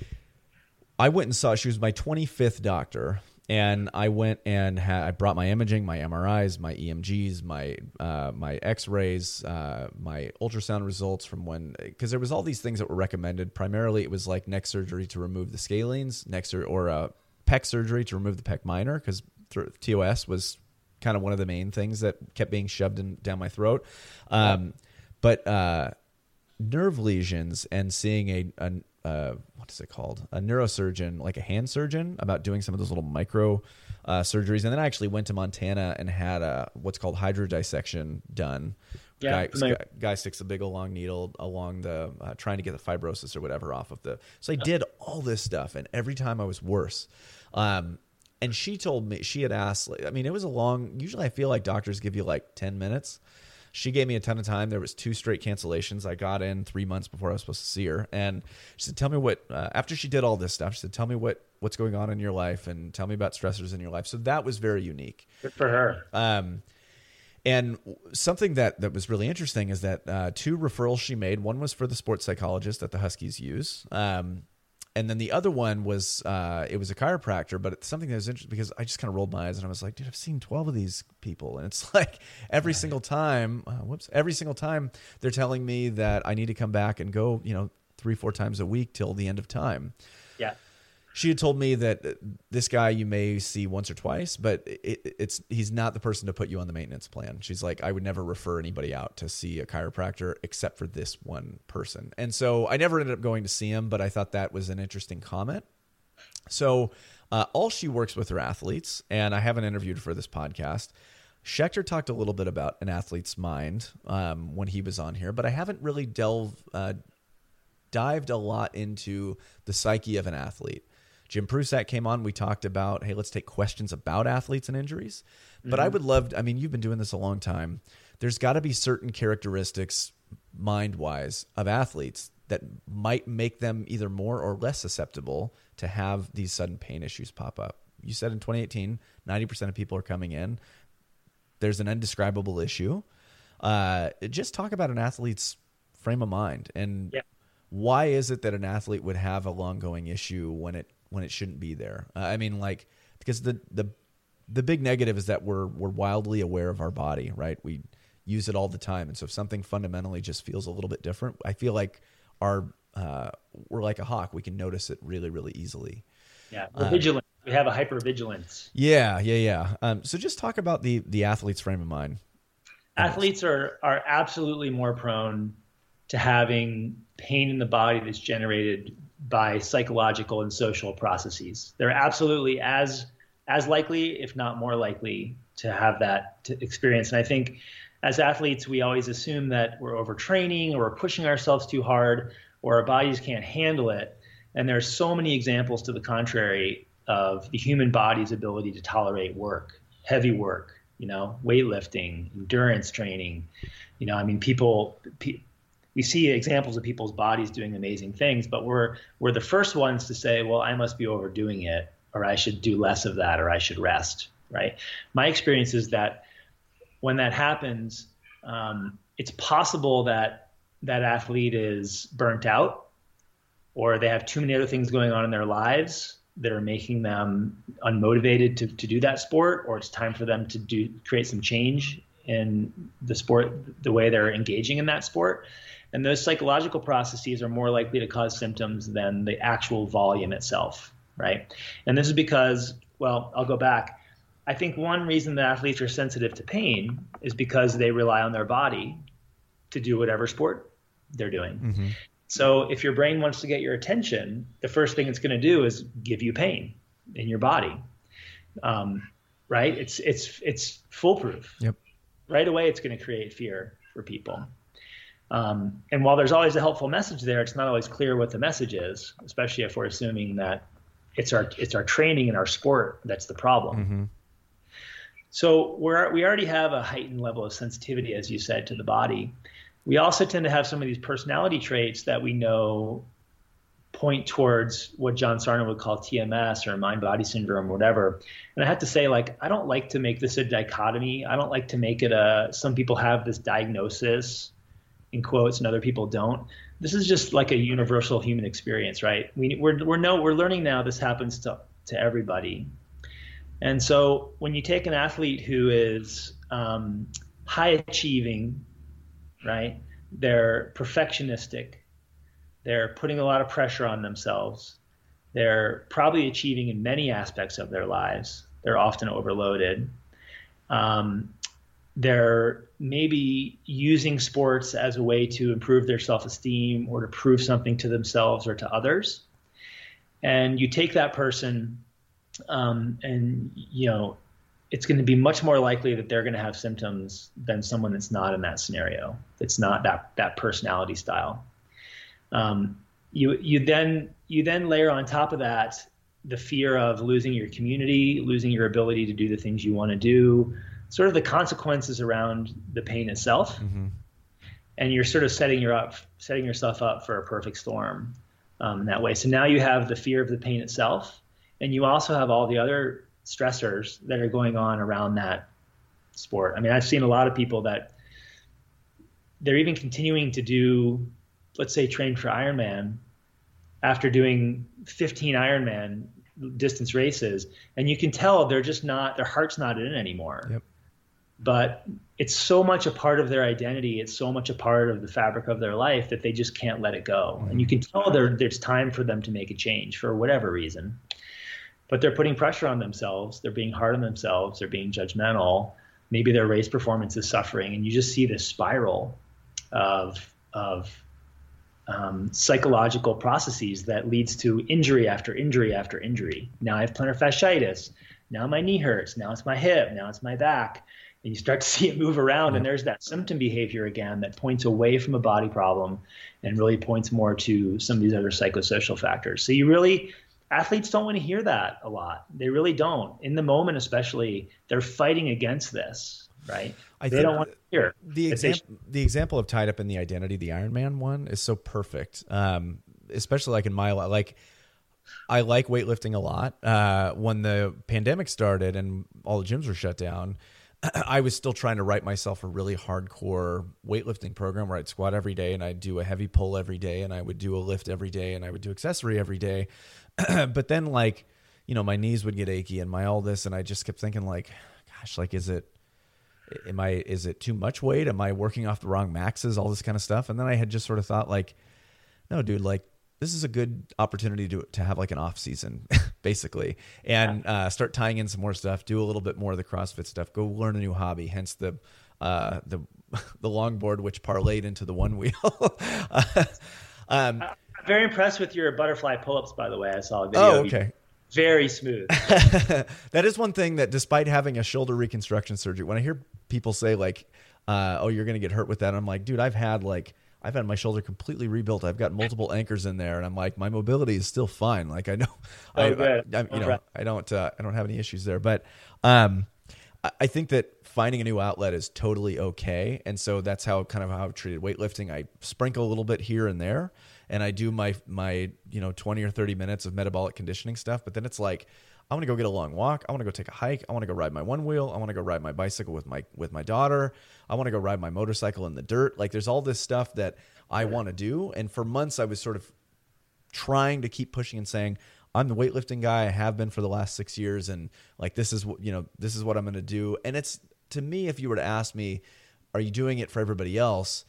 Speaker 3: went and saw, she was my 25th doctor. And I went and I brought my imaging, my MRIs, my EMGs, my X-rays, my ultrasound results from because there was all these things that were recommended. Primarily, it was like neck surgery to remove the scalenes, or pec surgery to remove the pec minor, because TOS was kind of one of the main things that kept being shoved down my throat. But nerve lesions and seeing what is it called? A neurosurgeon, like a hand surgeon, about doing some of those little micro surgeries. And then I actually went to Montana and had what's called hydrodissection done. Guy sticks a big old long needle along the, trying to get the fibrosis or whatever off of so I did all this stuff, and every time I was worse. And she told me, she had asked, it was usually I feel like doctors give you like 10 minutes. She gave me a ton of time. There was 2 straight cancellations. I got in 3 months before I was supposed to see her. And she said, tell me what, after she did all this stuff, she said, tell me what's going on in your life and tell me about stressors in your life. So that was very unique.
Speaker 2: Good for her.
Speaker 3: And something that was really interesting is that 2 referrals she made. One was for the sports psychologist that the Huskies use. And then the other one was, it was a chiropractor, but it's something that was interesting because I just kind of rolled my eyes and I was like, dude, I've seen 12 of these people. And it's like every single time they're telling me that I need to come back and go, 3-4 times a week till the end of time.
Speaker 2: Yeah.
Speaker 3: She had told me that this guy you may see once or twice, but he's not the person to put you on the maintenance plan. She's like, I would never refer anybody out to see a chiropractor except for this one person. And so I never ended up going to see him, but I thought that was an interesting comment. So all she works with are athletes, and I haven't interviewed her for this podcast. Schechter talked a little bit about an athlete's mind when he was on here, but I haven't really dived a lot into the psyche of an athlete. Jim Prusak came on. We talked about, hey, let's take questions about athletes and injuries. But I would love, you've been doing this a long time. There's got to be certain characteristics mind-wise of athletes that might make them either more or less susceptible to have these sudden pain issues pop up. You said in 2018, 90% of people are coming in. There's an indescribable issue. Just talk about an athlete's frame of mind and why is it that an athlete would have a long-going issue when it shouldn't be there? Because the big negative is that we're wildly aware of our body, right? We use it all the time. And so if something fundamentally just feels a little bit different, I feel like we're like a hawk. We can notice it really, really easily.
Speaker 2: Yeah. We're vigilant. We have a hypervigilance.
Speaker 3: Yeah. So just talk about the athlete's frame of mind.
Speaker 2: Athletes are absolutely more prone to having pain in the body that's generated by psychological and social processes. They're absolutely as likely, if not more likely, to have that experience. And I think as athletes, we always assume that we're overtraining or we're pushing ourselves too hard or our bodies can't handle it. And there's so many examples to the contrary of the human body's ability to tolerate work, heavy work, weightlifting, endurance training. We see examples of people's bodies doing amazing things, but we're the first ones to say, well, I must be overdoing it, or I should do less of that, or I should rest, right? My experience is that when that happens, it's possible that that athlete is burnt out, or they have too many other things going on in their lives that are making them unmotivated to do that sport, or it's time for them to create some change in the sport, the way they're engaging in that sport. And those psychological processes are more likely to cause symptoms than the actual volume itself, right? And this is because, well, I'll go back. I think one reason that athletes are sensitive to pain is because they rely on their body to do whatever sport they're doing. Mm-hmm. So if your brain wants to get your attention, the first thing it's going to do is give you pain in your body, right? It's foolproof.
Speaker 3: Yep.
Speaker 2: Right away, it's going to create fear for people. And while there's always a helpful message there, it's not always clear what the message is, especially if we're assuming that it's our training and our sport that's the problem. Mm-hmm. So we already have a heightened level of sensitivity, as you said, to the body. We also tend to have some of these personality traits that we know point towards what John Sarno would call TMS or mind-body syndrome or whatever. And I have to say, I don't like to make this a dichotomy. I don't like to make it some people have this diagnosis, in quotes, and other people don't. This is just like a universal human experience, right? We're learning now this happens to everybody. And so when you take an athlete who is high achieving, right? They're perfectionistic. They're putting a lot of pressure on themselves. They're probably achieving in many aspects of their lives. They're often overloaded. They're maybe using sports as a way to improve their self-esteem or to prove something to themselves or to others. And you take that person and, it's going to be much more likely that they're going to have symptoms than someone that's not in that scenario. That's not that personality style. You then layer on top of that the fear of losing your community, losing your ability to do the things you want to do, sort of the consequences around the pain itself.
Speaker 3: Mm-hmm.
Speaker 2: And you're sort of setting yourself up for a perfect storm in that way. So now you have the fear of the pain itself, and you also have all the other stressors that are going on around that sport. I mean, I've seen a lot of people that they're even continuing to do, let's say, train for Ironman after doing 15 Ironman distance races, and you can tell they're just not, their heart's not in it anymore.
Speaker 3: Yep.
Speaker 2: But it's so much a part of their identity. It's so much a part of the fabric of their life that they just can't let it go. Mm-hmm. And you can tell there's time for them to make a change for whatever reason. But they're putting pressure on themselves. They're being hard on themselves. They're being judgmental. Maybe their race performance is suffering. And you just see this spiral of psychological processes that leads to injury after injury after injury. Now I have plantar fasciitis. Now my knee hurts. Now it's my hip. Now it's my back. And you start to see it move around, and there's that symptom behavior again that points away from a body problem and really points more to some of these other psychosocial factors. So athletes don't want to hear that a lot. They really don't. In the moment especially, they're fighting against this, right? They don't want to hear.
Speaker 3: The example of tied up in the identity, the Ironman one, is so perfect, especially like in my life. Like, I like weightlifting a lot. When the pandemic started and all the gyms were shut down, I was still trying to write myself a really hardcore weightlifting program where I'd squat every day and I'd do a heavy pull every day and I would do a lift every day and I would do accessory every day. But then, like, you know, my knees would get achy and my all this, and I just kept thinking, like, gosh, like, is it too much weight? Am I working off the wrong maxes? All this kind of stuff. And then I had just sort of thought, like, no, dude, like, this is a good opportunity to have like an off season, basically, and start tying in some more stuff, do a little bit more of the CrossFit stuff, go learn a new hobby, hence the longboard, which parlayed into the one wheel.
Speaker 2: I'm very impressed with your butterfly pull-ups, by the way. I saw a video.
Speaker 3: Oh, okay.
Speaker 2: Very smooth.
Speaker 3: That is one thing that, despite having a shoulder reconstruction surgery, when I hear people say, like, oh, you're going to get hurt with that, I'm like, dude, I've had my shoulder completely rebuilt. I've got multiple anchors in there, and I'm like, my mobility is still fine. Like, I know, I don't have any issues there. But I think that finding a new outlet is totally okay, and so that's how I've treated weightlifting. I sprinkle a little bit here and there, and I do my 20 or 30 minutes of metabolic conditioning stuff. But then it's like, I want to go get a long walk. I want to go take a hike. I want to go ride my one wheel. I want to go ride my bicycle with my daughter. I want to go ride my motorcycle in the dirt. Like, there's all this stuff that I want to do. And for months I was sort of trying to keep pushing and saying, I'm the weightlifting guy. I have been for the last 6 years. And like, this is what I'm going to do. And it's, to me, if you were to ask me, are you doing it for everybody else?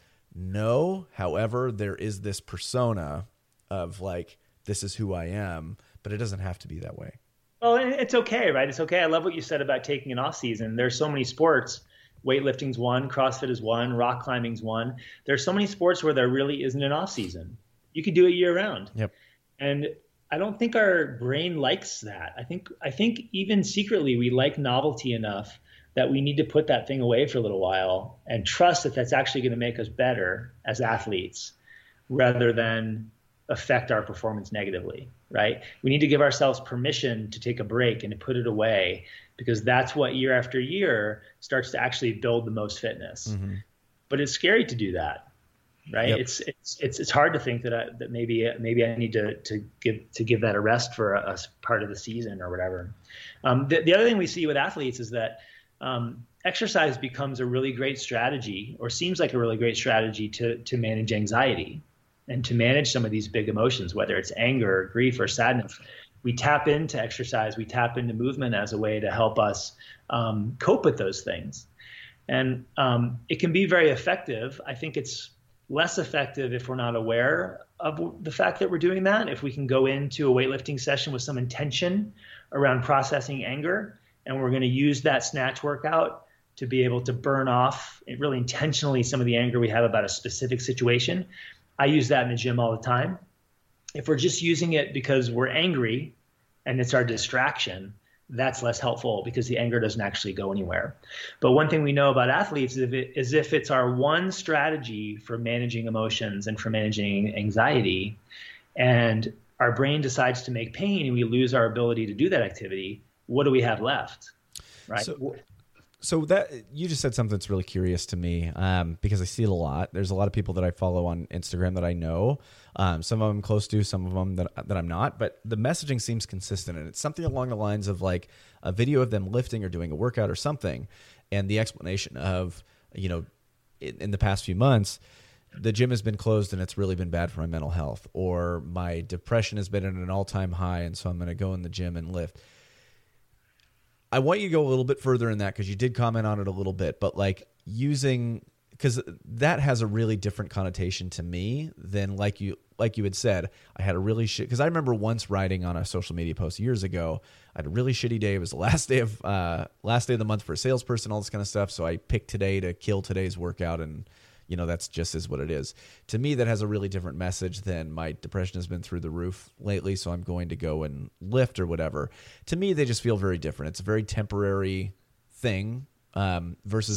Speaker 3: No. However, there is this persona of like, this is who I am, but it doesn't have to be that way.
Speaker 2: Well, it's okay, right? It's okay. I love what you said about taking an off season. There's so many sports. Weightlifting's one, CrossFit is one, rock climbing's one. There's so many sports where there really isn't an off season. You could do it year round.
Speaker 3: Yep.
Speaker 2: And I don't think our brain likes that. I think even secretly we like novelty enough that we need to put that thing away for a little while and trust that that's actually going to make us better as athletes rather than affect our performance negatively, right? We need to give ourselves permission to take a break and to put it away, because that's what year after year starts to actually build the most fitness. Mm-hmm. But it's scary to do that, right? Yep. It's hard to think that maybe I need to give that a rest for a part of the season or whatever. The other thing we see with athletes is that exercise becomes a really great strategy, or seems like a really great strategy to manage anxiety and to manage some of these big emotions, whether it's anger, or grief, or sadness. We tap into exercise, we tap into movement as a way to help us cope with those things. And it can be very effective. I think it's less effective if we're not aware of the fact that we're doing that. If we can go into a weightlifting session with some intention around processing anger, and we're going to use that snatch workout to be able to burn off really intentionally some of the anger we have about a specific situation. I use that in the gym all the time. If we're just using it because we're angry and it's our distraction, that's less helpful because the anger doesn't actually go anywhere. But one thing we know about athletes is if it's our one strategy for managing emotions and for managing anxiety, and our brain decides to make pain and we lose our ability to do that activity, what do we have left? Right?
Speaker 3: So that you just said something that's really curious to me, because I see it a lot. There's a lot of people that I follow on Instagram that I know. Some of them close to, some of them that I'm not. But the messaging seems consistent, and it's something along the lines of like a video of them lifting or doing a workout or something, and the explanation of, you know, in the past few months, the gym has been closed and it's really been bad for my mental health, or my depression has been at an all-time high, and so I'm going to go in the gym and lift. I want you to go a little bit further in that, because you did comment on it a little bit, but like because that has a really different connotation to me than like you had said. I had a really because I remember once writing on a social media post years ago, I had a really shitty day. It was the last day of the month for a salesperson, all this kind of stuff. So I picked today to kill today's workout, and you know, that's just is what it is. To me, that has a really different message than my depression has been through the roof lately, so I'm going to go and lift or whatever. To me, they just feel very different. It's a very temporary thing, versus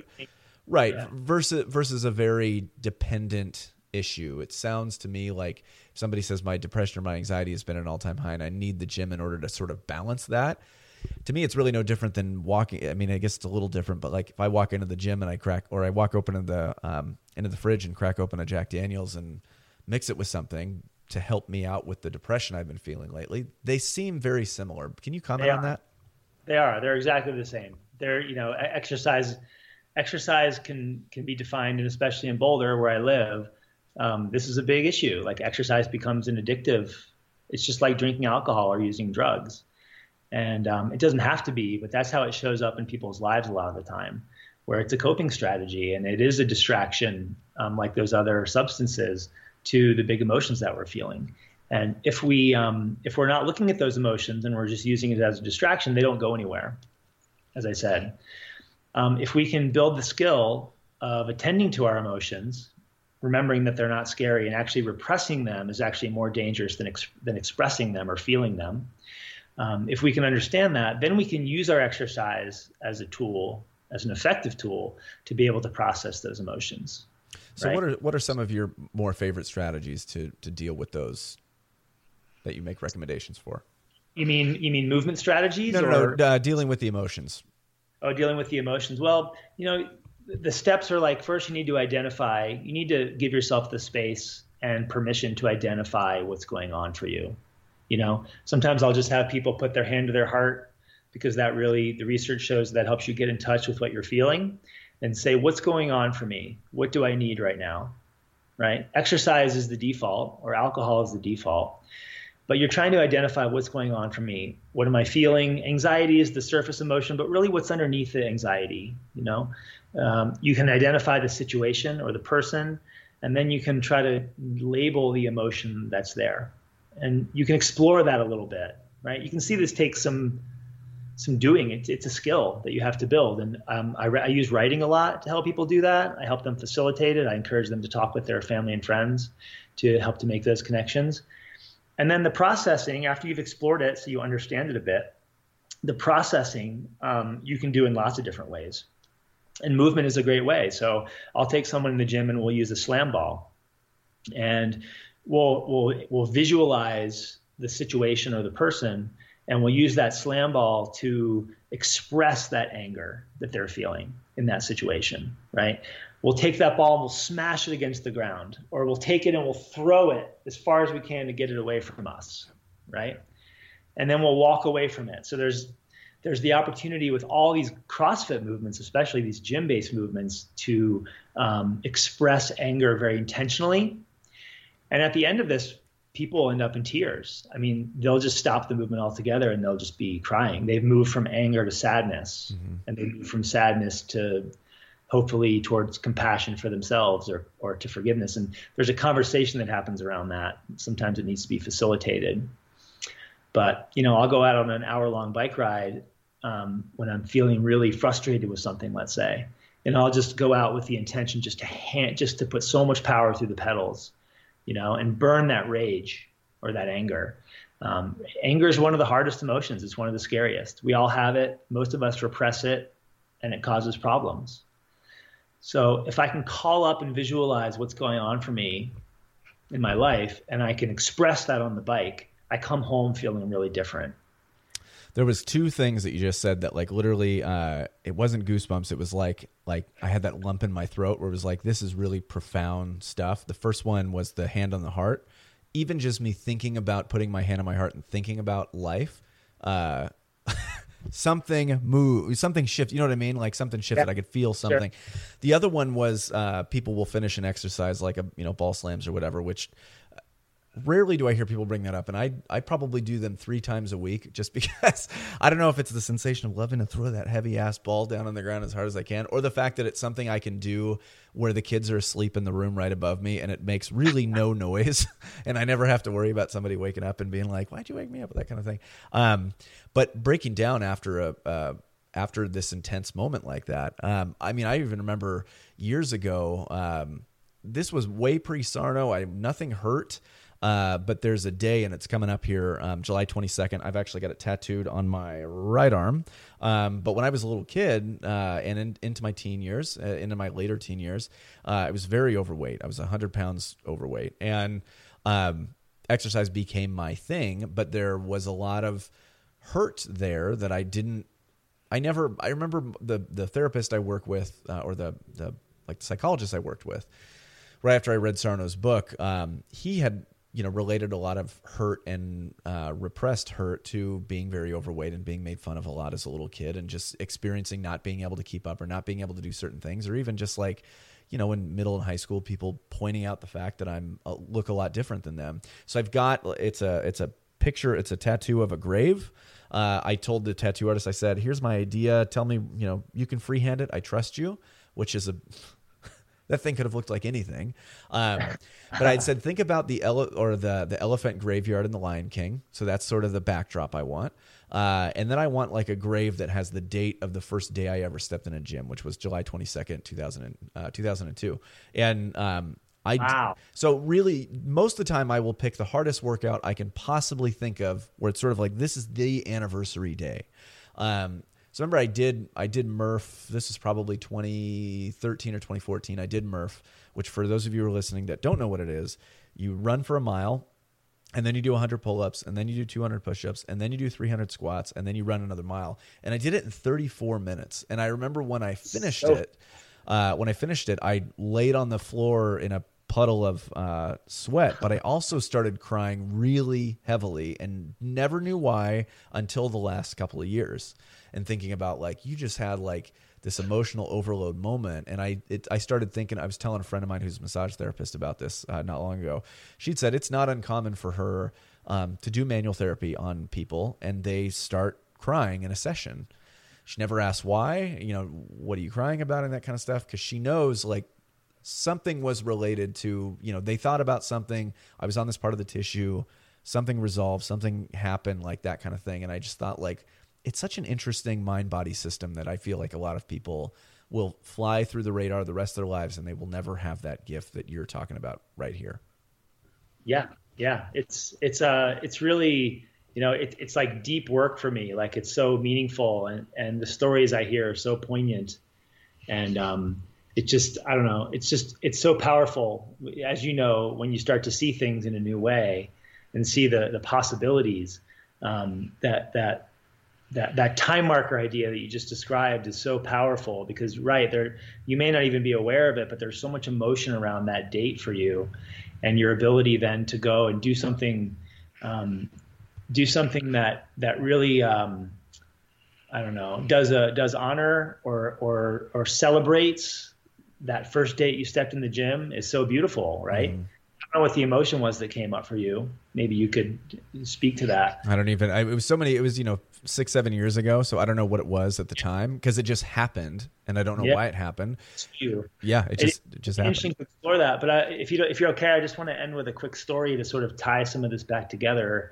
Speaker 3: versus a very dependent issue. It sounds to me like if somebody says my depression or my anxiety has been at an all-time high and I need the gym in order to sort of balance that. To me, it's really no different than walking. I mean, I guess it's a little different, but like if I walk into the gym and I walk open into the fridge and crack open a Jack Daniels and mix it with something to help me out with the depression I've been feeling lately, they seem very similar. Can you comment on that?
Speaker 2: They are. They're exactly the same. They're, you know, exercise can be defined, and especially in Boulder where I live, this is a big issue. Like exercise becomes an addictive. It's just like drinking alcohol or using drugs. And it doesn't have to be, but that's how it shows up in people's lives a lot of the time, where it's a coping strategy and it is a distraction, like those other substances, to the big emotions that we're feeling. And if we're not looking at those emotions and we're just using it as a distraction, they don't go anywhere, as I said. If we can build the skill of attending to our emotions, remembering that they're not scary, and actually repressing them is actually more dangerous than expressing them or feeling them. If we can understand that, then we can use our exercise as a tool, as an effective tool, to be able to process those emotions.
Speaker 3: So
Speaker 2: right?
Speaker 3: what are some of your more favorite strategies to deal with those that you make recommendations for?
Speaker 2: You mean movement strategies?
Speaker 3: No, dealing with the emotions.
Speaker 2: Oh, dealing with the emotions. Well, you know, the steps are like, first you need to give yourself the space and permission to identify what's going on for you. You know, sometimes I'll just have people put their hand to their heart, because the research shows that helps you get in touch with what you're feeling, and say, what's going on for me? What do I need right now? Right? Exercise is the default, or alcohol is the default, but you're trying to identify what's going on for me. What am I feeling? Anxiety is the surface emotion, but really what's underneath the anxiety? You know, you can identify the situation or the person, and then you can try to label the emotion that's there. And you can explore that a little bit, right? You can see this takes some doing. It's a skill that you have to build. And I use writing a lot to help people do that. I help them facilitate it. I encourage them to talk with their family and friends to help to make those connections. And then the processing, after you've explored it so you understand it a bit, the processing you can do in lots of different ways. And movement is a great way. So I'll take someone in the gym and we'll use a slam ball. And we'll visualize the situation or the person, and we'll use that slam ball to express that anger that they're feeling in that situation, right? We'll take that ball and we'll smash it against the ground, or we'll take it and we'll throw it as far as we can to get it away from us, right? And then we'll walk away from it. So there's the opportunity with all these CrossFit movements, especially these gym-based movements, to express anger very intentionally. And at the end of this, people end up in tears. I mean, they'll just stop the movement altogether and they'll just be crying. They've moved from anger to sadness, and they move from sadness to hopefully towards compassion for themselves or to forgiveness. And there's a conversation that happens around that. Sometimes it needs to be facilitated. But, you know, I'll go out on an hour-long bike ride when I'm feeling really frustrated with something, let's say, and I'll just go out with the intention just to put so much power through the pedals, you know, and burn that rage or that anger. Anger is one of the hardest emotions. It's one of the scariest. We all have it. Most of us repress it, and it causes problems. So if I can call up and visualize what's going on for me in my life, and I can express that on the bike, I come home feeling really different.
Speaker 3: There was two things that you just said that like literally it wasn't goosebumps. It was like I had that lump in my throat where it was like, this is really profound stuff. The first one was the hand on the heart. Even just me thinking about putting my hand on my heart and thinking about life, something moved, something shifted. You know what I mean? Like something shifted. I could feel something. Sure. The other one was people will finish an exercise like ball slams or whatever, which rarely do I hear people bring that up. And I probably do them 3 times a week just because I don't know if it's the sensation of loving to throw that heavy ass ball down on the ground as hard as I can, or the fact that it's something I can do where the kids are asleep in the room right above me and it makes really no noise. And I never have to worry about somebody waking up and being like, why'd you wake me up? That kind of thing. But breaking down after this intense moment like that. I even remember years ago, this was way pre-Sarno. Nothing hurt. But there's a day, and it's coming up here, July 22nd. I've actually got it tattooed on my right arm. But when I was a little kid and into my teen years, into my later teen years, I was very overweight. I was 100 pounds overweight. And exercise became my thing, but there was a lot of hurt there that I remember the therapist I work with, or the psychologist I worked with, right after I read Sarno's book, he had related a lot of hurt and repressed hurt to being very overweight and being made fun of a lot as a little kid, and just experiencing not being able to keep up or not being able to do certain things, or even just like, in middle and high school, people pointing out the fact that look a lot different than them. So I've got, it's a picture, it's a tattoo of a grave. I told the tattoo artist, I said, here's my idea. Tell me, you can freehand it. I trust you, which is that thing could have looked like anything. But I'd said, think about the elephant graveyard in The Lion King. So that's sort of the backdrop I want. And then I want like a grave that has the date of the first day I ever stepped in a gym, which was July 22nd, 2002. And wow. So really, most of the time I will pick the hardest workout I can possibly think of, where it's sort of like, this is the anniversary day. So remember, I did Murph. This is probably 2013 or 2014. I did Murph, which for those of you who are listening that don't know what it is, you run for a mile, and then you do 100 pull-ups, and then you do 200 push-ups, and then you do 300 squats, and then you run another mile. And I did it in 34 minutes. And I remember when I finished it, I laid on the floor in a puddle of sweat, but I also started crying really heavily and never knew why until the last couple of years. And thinking about, like, you just had like this emotional overload moment. And I started thinking, I was telling a friend of mine who's a massage therapist about this not long ago. She'd said it's not uncommon for her to do manual therapy on people, and they start crying in a session. She never asked why, what are you crying about, and that kind of stuff, because she knows like something was related to, they thought about something. I was on this part of the tissue, something resolved, something happened, like that kind of thing. And I just thought, like, it's such an interesting mind-body system that I feel like a lot of people will fly through the radar the rest of their lives, and they will never have that gift that you're talking about right here.
Speaker 2: Yeah. It's really, it's like deep work for me. Like, it's so meaningful, and the stories I hear are so poignant, and it just, I don't know, it's so powerful, as you know, when you start to see things in a new way and see the possibilities, that time marker idea that you just described is so powerful, because you may not even be aware of it, but there's so much emotion around that date for you, and your ability then to go and do something that really, I don't know, does honor or celebrates that first date you stepped in the gym is so beautiful, right? Mm. I don't know what the emotion was that came up for you. Maybe you could speak to that.
Speaker 3: It was 6-7 years ago. So I don't know what it was at the time, because it just happened, and I don't know why it happened.
Speaker 2: It's you.
Speaker 3: Yeah. It just happened.
Speaker 2: Interesting to explore that. But if you're okay, I just want to end with a quick story to sort of tie some of this back together,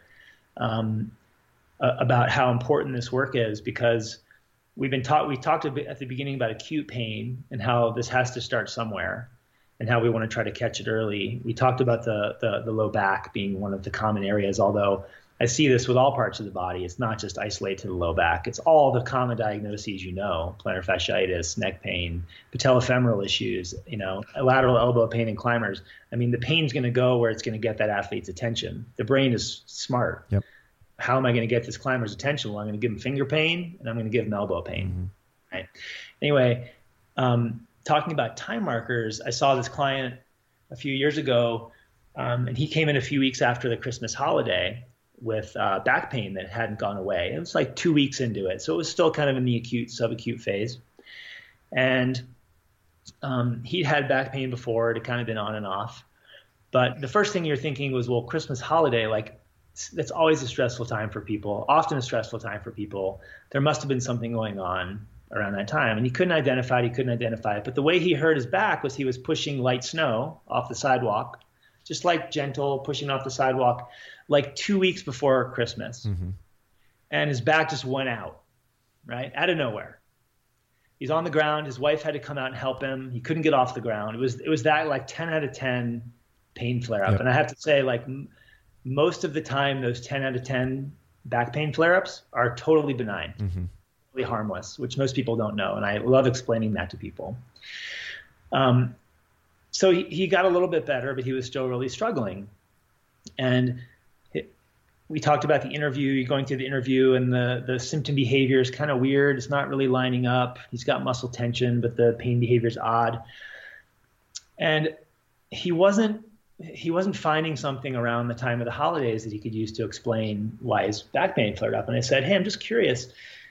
Speaker 2: about how important this work is, because we talked a bit at the beginning about acute pain and how this has to start somewhere, and how we want to try to catch it early. We talked about the low back being one of the common areas, although I see this with all parts of the body. It's not just isolated to the low back. It's all the common diagnoses, plantar fasciitis, neck pain, patellofemoral issues, lateral elbow pain in climbers. I mean, the pain's going to go where it's going to get that athlete's attention. The brain is smart.
Speaker 3: Yep.
Speaker 2: how am I going to get this climber's attention? Well, I'm going to give him finger pain and I'm going to give him elbow pain. Right. Anyway, talking about time markers, I saw this client a few years ago, and he came in a few weeks after the Christmas holiday with back pain that hadn't gone away. It was like 2 weeks into it. So it was still kind of in the acute, subacute phase. And he'd had back pain before. It had kind of been on and off. But the first thing you're thinking was, well, Christmas holiday, like that's always a stressful time for people, often a stressful time for people. There must have been something going on around that time. And he couldn't identify it. But the way he hurt his back was he was pushing light snow off the sidewalk, just like gentle pushing off the sidewalk, like 2 weeks before Christmas. And his back just went out, right? Out of nowhere. He's on the ground. His wife had to come out and help him. He couldn't get off the ground. It was that like 10 out of 10 pain flare up. Yep. And I have to say, like most of the time, those 10 out of 10 back pain flare ups are totally benign, totally harmless, which most people don't know. And I love explaining that to people. So he got a little bit better, but he was still really struggling. And we talked about the interview, going through the interview, and the symptom behavior is kind of weird. It's not really lining up. He's got muscle tension, but the pain behavior is odd. And he wasn't finding something around the time of the holidays that he could use to explain why his back pain flared up. And I said, hey, I'm just curious.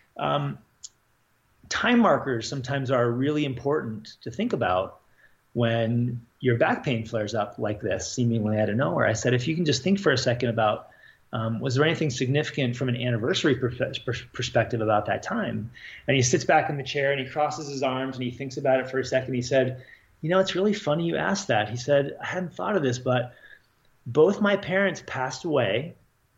Speaker 2: Time markers sometimes are really important to think about when your back pain flares up like this, seemingly out of nowhere. I said, if you can just think for a second about, was there anything significant from an anniversary perspective about that time? And he sits back in the chair and he crosses his arms and he thinks about it for a second. He said, it's really funny you asked that. He said, I hadn't thought of this, but both my parents passed away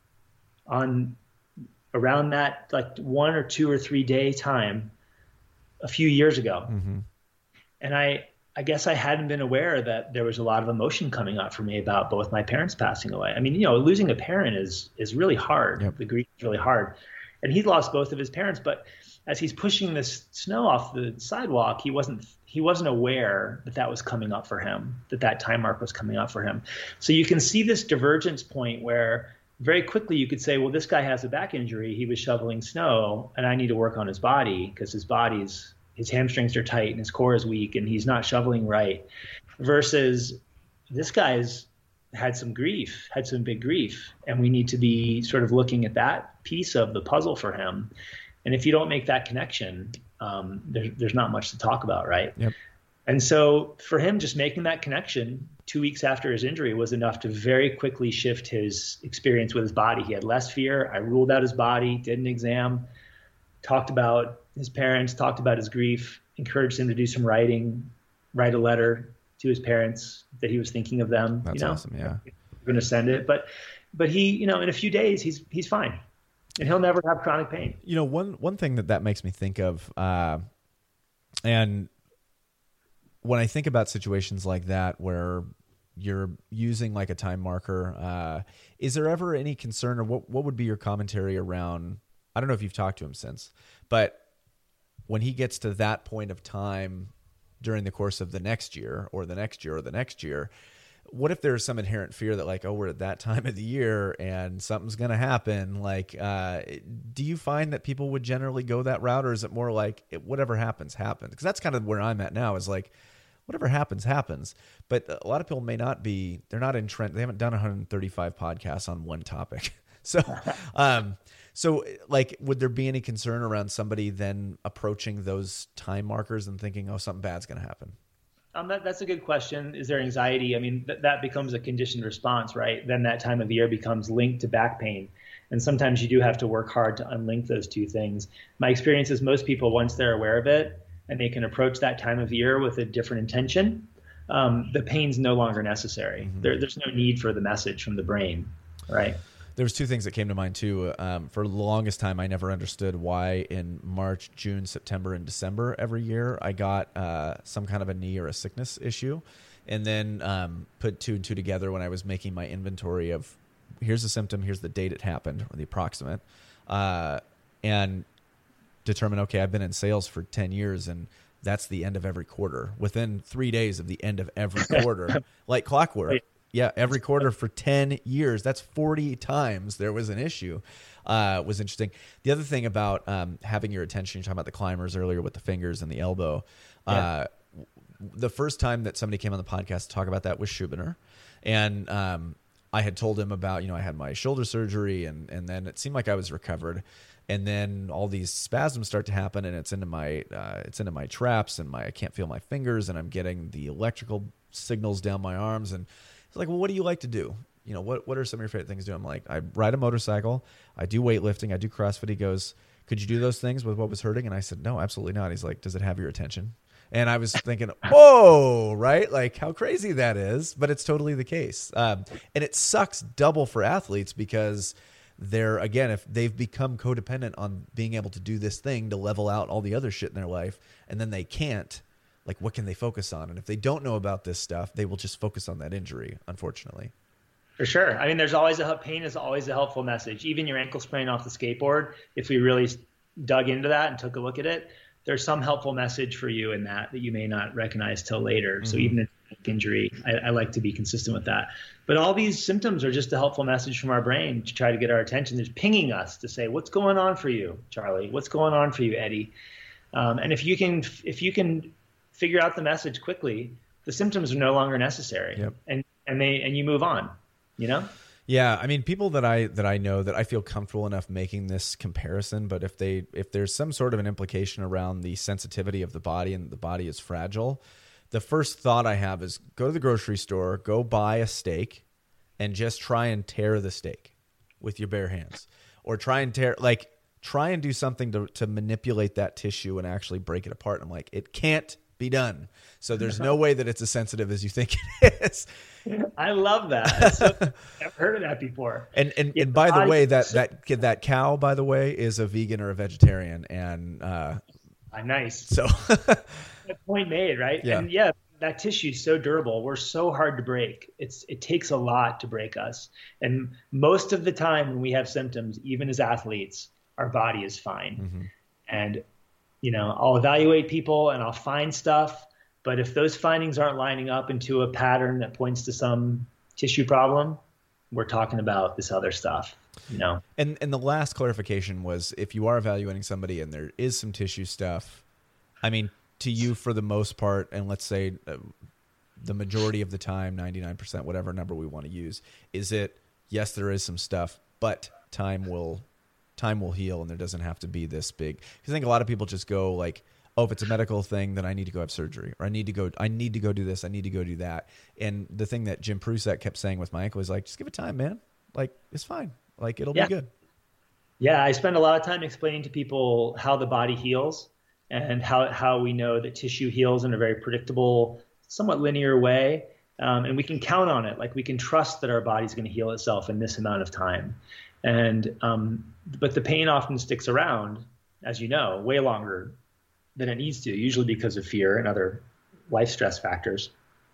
Speaker 2: on around that like 1 or 2 or 3 day time a few years ago. And I guess I hadn't been aware that there was a lot of emotion coming up for me about both my parents passing away. I mean, losing a parent is really hard. Yep. The grief is really hard. And he lost both of his parents, but as he's pushing this snow off the sidewalk, he wasn't aware that was coming up for him, that time mark was coming up for him. So you can see this divergence point where very quickly you could say, well, this guy has a back injury. He was shoveling snow and I need to work on his body because his hamstrings are tight and his core is weak and he's not shoveling right, versus this guy's had some big grief. And we need to be sort of looking at that piece of the puzzle for him. And if you don't make that connection, there's not much to talk about, right?
Speaker 3: Yep.
Speaker 2: And so for him, just making that connection 2 weeks after his injury was enough to very quickly shift his experience with his body. He had less fear. I ruled out his body, did an exam, talked about his parents, talked about his grief, encouraged him to do some writing, write a letter to his parents that he was thinking of them.
Speaker 3: That's awesome. Yeah.
Speaker 2: We're going to send it. But he, in a few days, he's fine. And he'll never have chronic pain.
Speaker 3: One thing that makes me think of, and when I think about situations like that where you're using like a time marker, is there ever any concern, or what would be your commentary around, I don't know if you've talked to him since, but when he gets to that point of time during the course of the next year or the next year or the next year, what if there's some inherent fear that like, oh, we're at that time of the year and something's going to happen? Like, do you find that people would generally go that route, or is it more like whatever happens, happens? Because that's kind of where I'm at now, is like, whatever happens, happens. But a lot of people may not be, they're not entrenched. They haven't done 135 podcasts on one topic. So, so like, would there be any concern around somebody then approaching those time markers and thinking, oh, something bad's going to happen?
Speaker 2: That's a good question. Is there anxiety? I mean, that becomes a conditioned response, right? Then that time of the year becomes linked to back pain. And sometimes you do have to work hard to unlink those two things. My experience is most people, once they're aware of it and they can approach that time of year with a different intention, the pain's no longer necessary. Mm-hmm. There's no need for the message from the brain, right?
Speaker 3: There was two things that came to mind too. For the longest time, I never understood why in March, June, September, and December every year I got some kind of a knee or a sickness issue, and then put two and two together when I was making my inventory of here's the symptom, here's the date it happened, or the approximate, and determine, okay, I've been in sales for 10 years and that's the end of every quarter. Within 3 days of the end of every quarter, like clockwork. Yeah, every quarter for 10 years. That's 40 times there was an issue. Was interesting. The other thing about having your attention, you're talking about the climbers earlier with the fingers and the elbow.
Speaker 2: Yeah.
Speaker 3: The first time that somebody came on the podcast to talk about that was Schubiner. And I had told him about, I had my shoulder surgery and then it seemed like I was recovered. And then all these spasms start to happen and it's into my traps and I can't feel my fingers and I'm getting the electrical signals down my arms. And it's like, well, what do you like to do? What are some of your favorite things to do? I'm like, I ride a motorcycle. I do weightlifting. I do CrossFit. He goes, could you do those things with what was hurting? And I said, no, absolutely not. He's like, does it have your attention? And I was thinking, whoa, right? Like how crazy that is, but it's totally the case. And it sucks double for athletes because they're, again, if they've become codependent on being able to do this thing to level out all the other shit in their life, and then they can't, like what can they focus on? And if they don't know about this stuff, they will just focus on that injury, unfortunately.
Speaker 2: For sure. I mean, pain is always a helpful message. Even your ankle sprain off the skateboard, if we really dug into that and took a look at it, there's some helpful message for you in that you may not recognize till later. Mm-hmm. So even an injury, I like to be consistent with that. But all these symptoms are just a helpful message from our brain to try to get our attention. There's pinging us to say, what's going on for you, Charlie? What's going on for you, Eddie? And if you can figure out the message quickly, the symptoms are no longer necessary.
Speaker 3: Yep.
Speaker 2: And you move on,
Speaker 3: Yeah, I mean, people that I know that I feel comfortable enough making this comparison, but if there's some sort of an implication around the sensitivity of the body and the body is fragile, the first thought I have is go to the grocery store, go buy a steak, and just try and tear the steak with your bare hands, or try and do something to manipulate that tissue and actually break it apart. And I'm like, it can't be done. So there's no way that it's as sensitive as you think it is.
Speaker 2: I love that. I've heard of that before.
Speaker 3: And by the way, that cow, by the way, is a vegan or a vegetarian. And
Speaker 2: nice.
Speaker 3: So
Speaker 2: point made, right?
Speaker 3: Yeah.
Speaker 2: And yeah, that tissue is so durable. We're so hard to break. It takes a lot to break us. And most of the time when we have symptoms, even as athletes, our body is fine. Mm-hmm. And I'll evaluate people and I'll find stuff, but if those findings aren't lining up into a pattern that points to some tissue problem, we're talking about this other stuff,
Speaker 3: And the last clarification was, if you are evaluating somebody and there is some tissue stuff, I mean, to you for the most part, and let's say the majority of the time, 99%, whatever number we want to use, is it, yes, there is some stuff, but time will heal and there doesn't have to be this big. Because I think a lot of people just go like, oh, if it's a medical thing, then I need to go have surgery, or I need to go do this, I need to go do that. And the thing that Jim Prusek kept saying with my ankle was like, just give it time, man. Like, it's fine. Like, it'll be good.
Speaker 2: Yeah, I spend a lot of time explaining to people how the body heals and how we know that tissue heals in a very predictable, somewhat linear way. And we can count on it. Like, we can trust that our body's going to heal itself in this amount of time. And but the pain often sticks around, as you know, way longer than it needs to, usually because of fear and other life stress factors.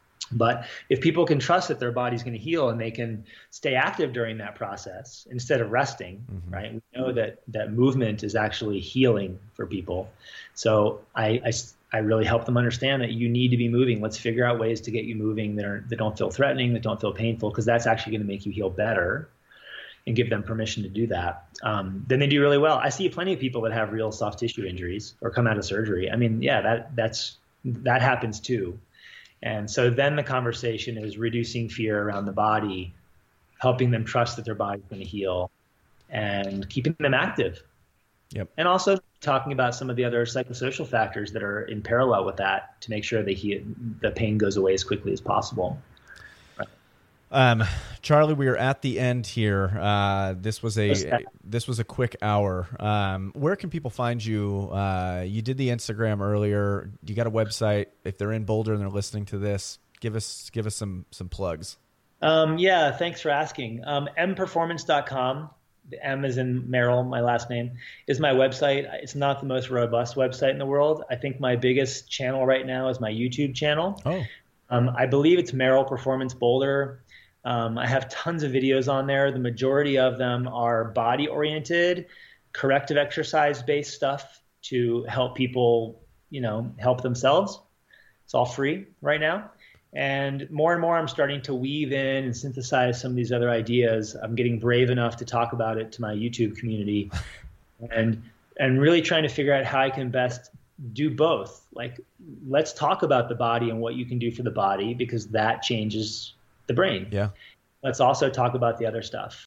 Speaker 2: But if people can trust that their body's going to heal and they can stay active during that process instead of resting, mm-hmm. right? We know that movement is actually healing for people. So I really help them understand that you need to be moving. Let's figure out ways to get you moving that don't feel threatening, that don't feel painful, because that's actually going to make you heal better, and give them permission to do that. Then they do really well. I see plenty of people that have real soft tissue injuries or come out of surgery. I mean, yeah, that happens too. And so then the conversation is reducing fear around the body, helping them trust that their body's going to heal, and keeping them active.
Speaker 3: Yep.
Speaker 2: And also talking about some of the other psychosocial factors that are in parallel with that to make sure the pain goes away as quickly as possible.
Speaker 3: Charlie, we are at the end here. This was a quick hour. Where can people find you? You did the Instagram earlier. You got a website. If they're in Boulder and they're listening to this, give us some plugs.
Speaker 2: Yeah, thanks for asking. mperformance.com. The M is in Merrill, my last name, is my website. It's not the most robust website in the world. I think my biggest channel right now is my YouTube channel.
Speaker 3: Oh.
Speaker 2: I believe it's Merrill Performance Boulder. I have tons of videos on there. The majority of them are body-oriented, corrective exercise-based stuff to help people, help themselves. It's all free right now. And more I'm starting to weave in and synthesize some of these other ideas. I'm getting brave enough to talk about it to my YouTube community, and really trying to figure out how I can best do both. Like, let's talk about the body and what you can do for the body, because that changes the brain.
Speaker 3: Yeah.
Speaker 2: Let's also talk about the other stuff.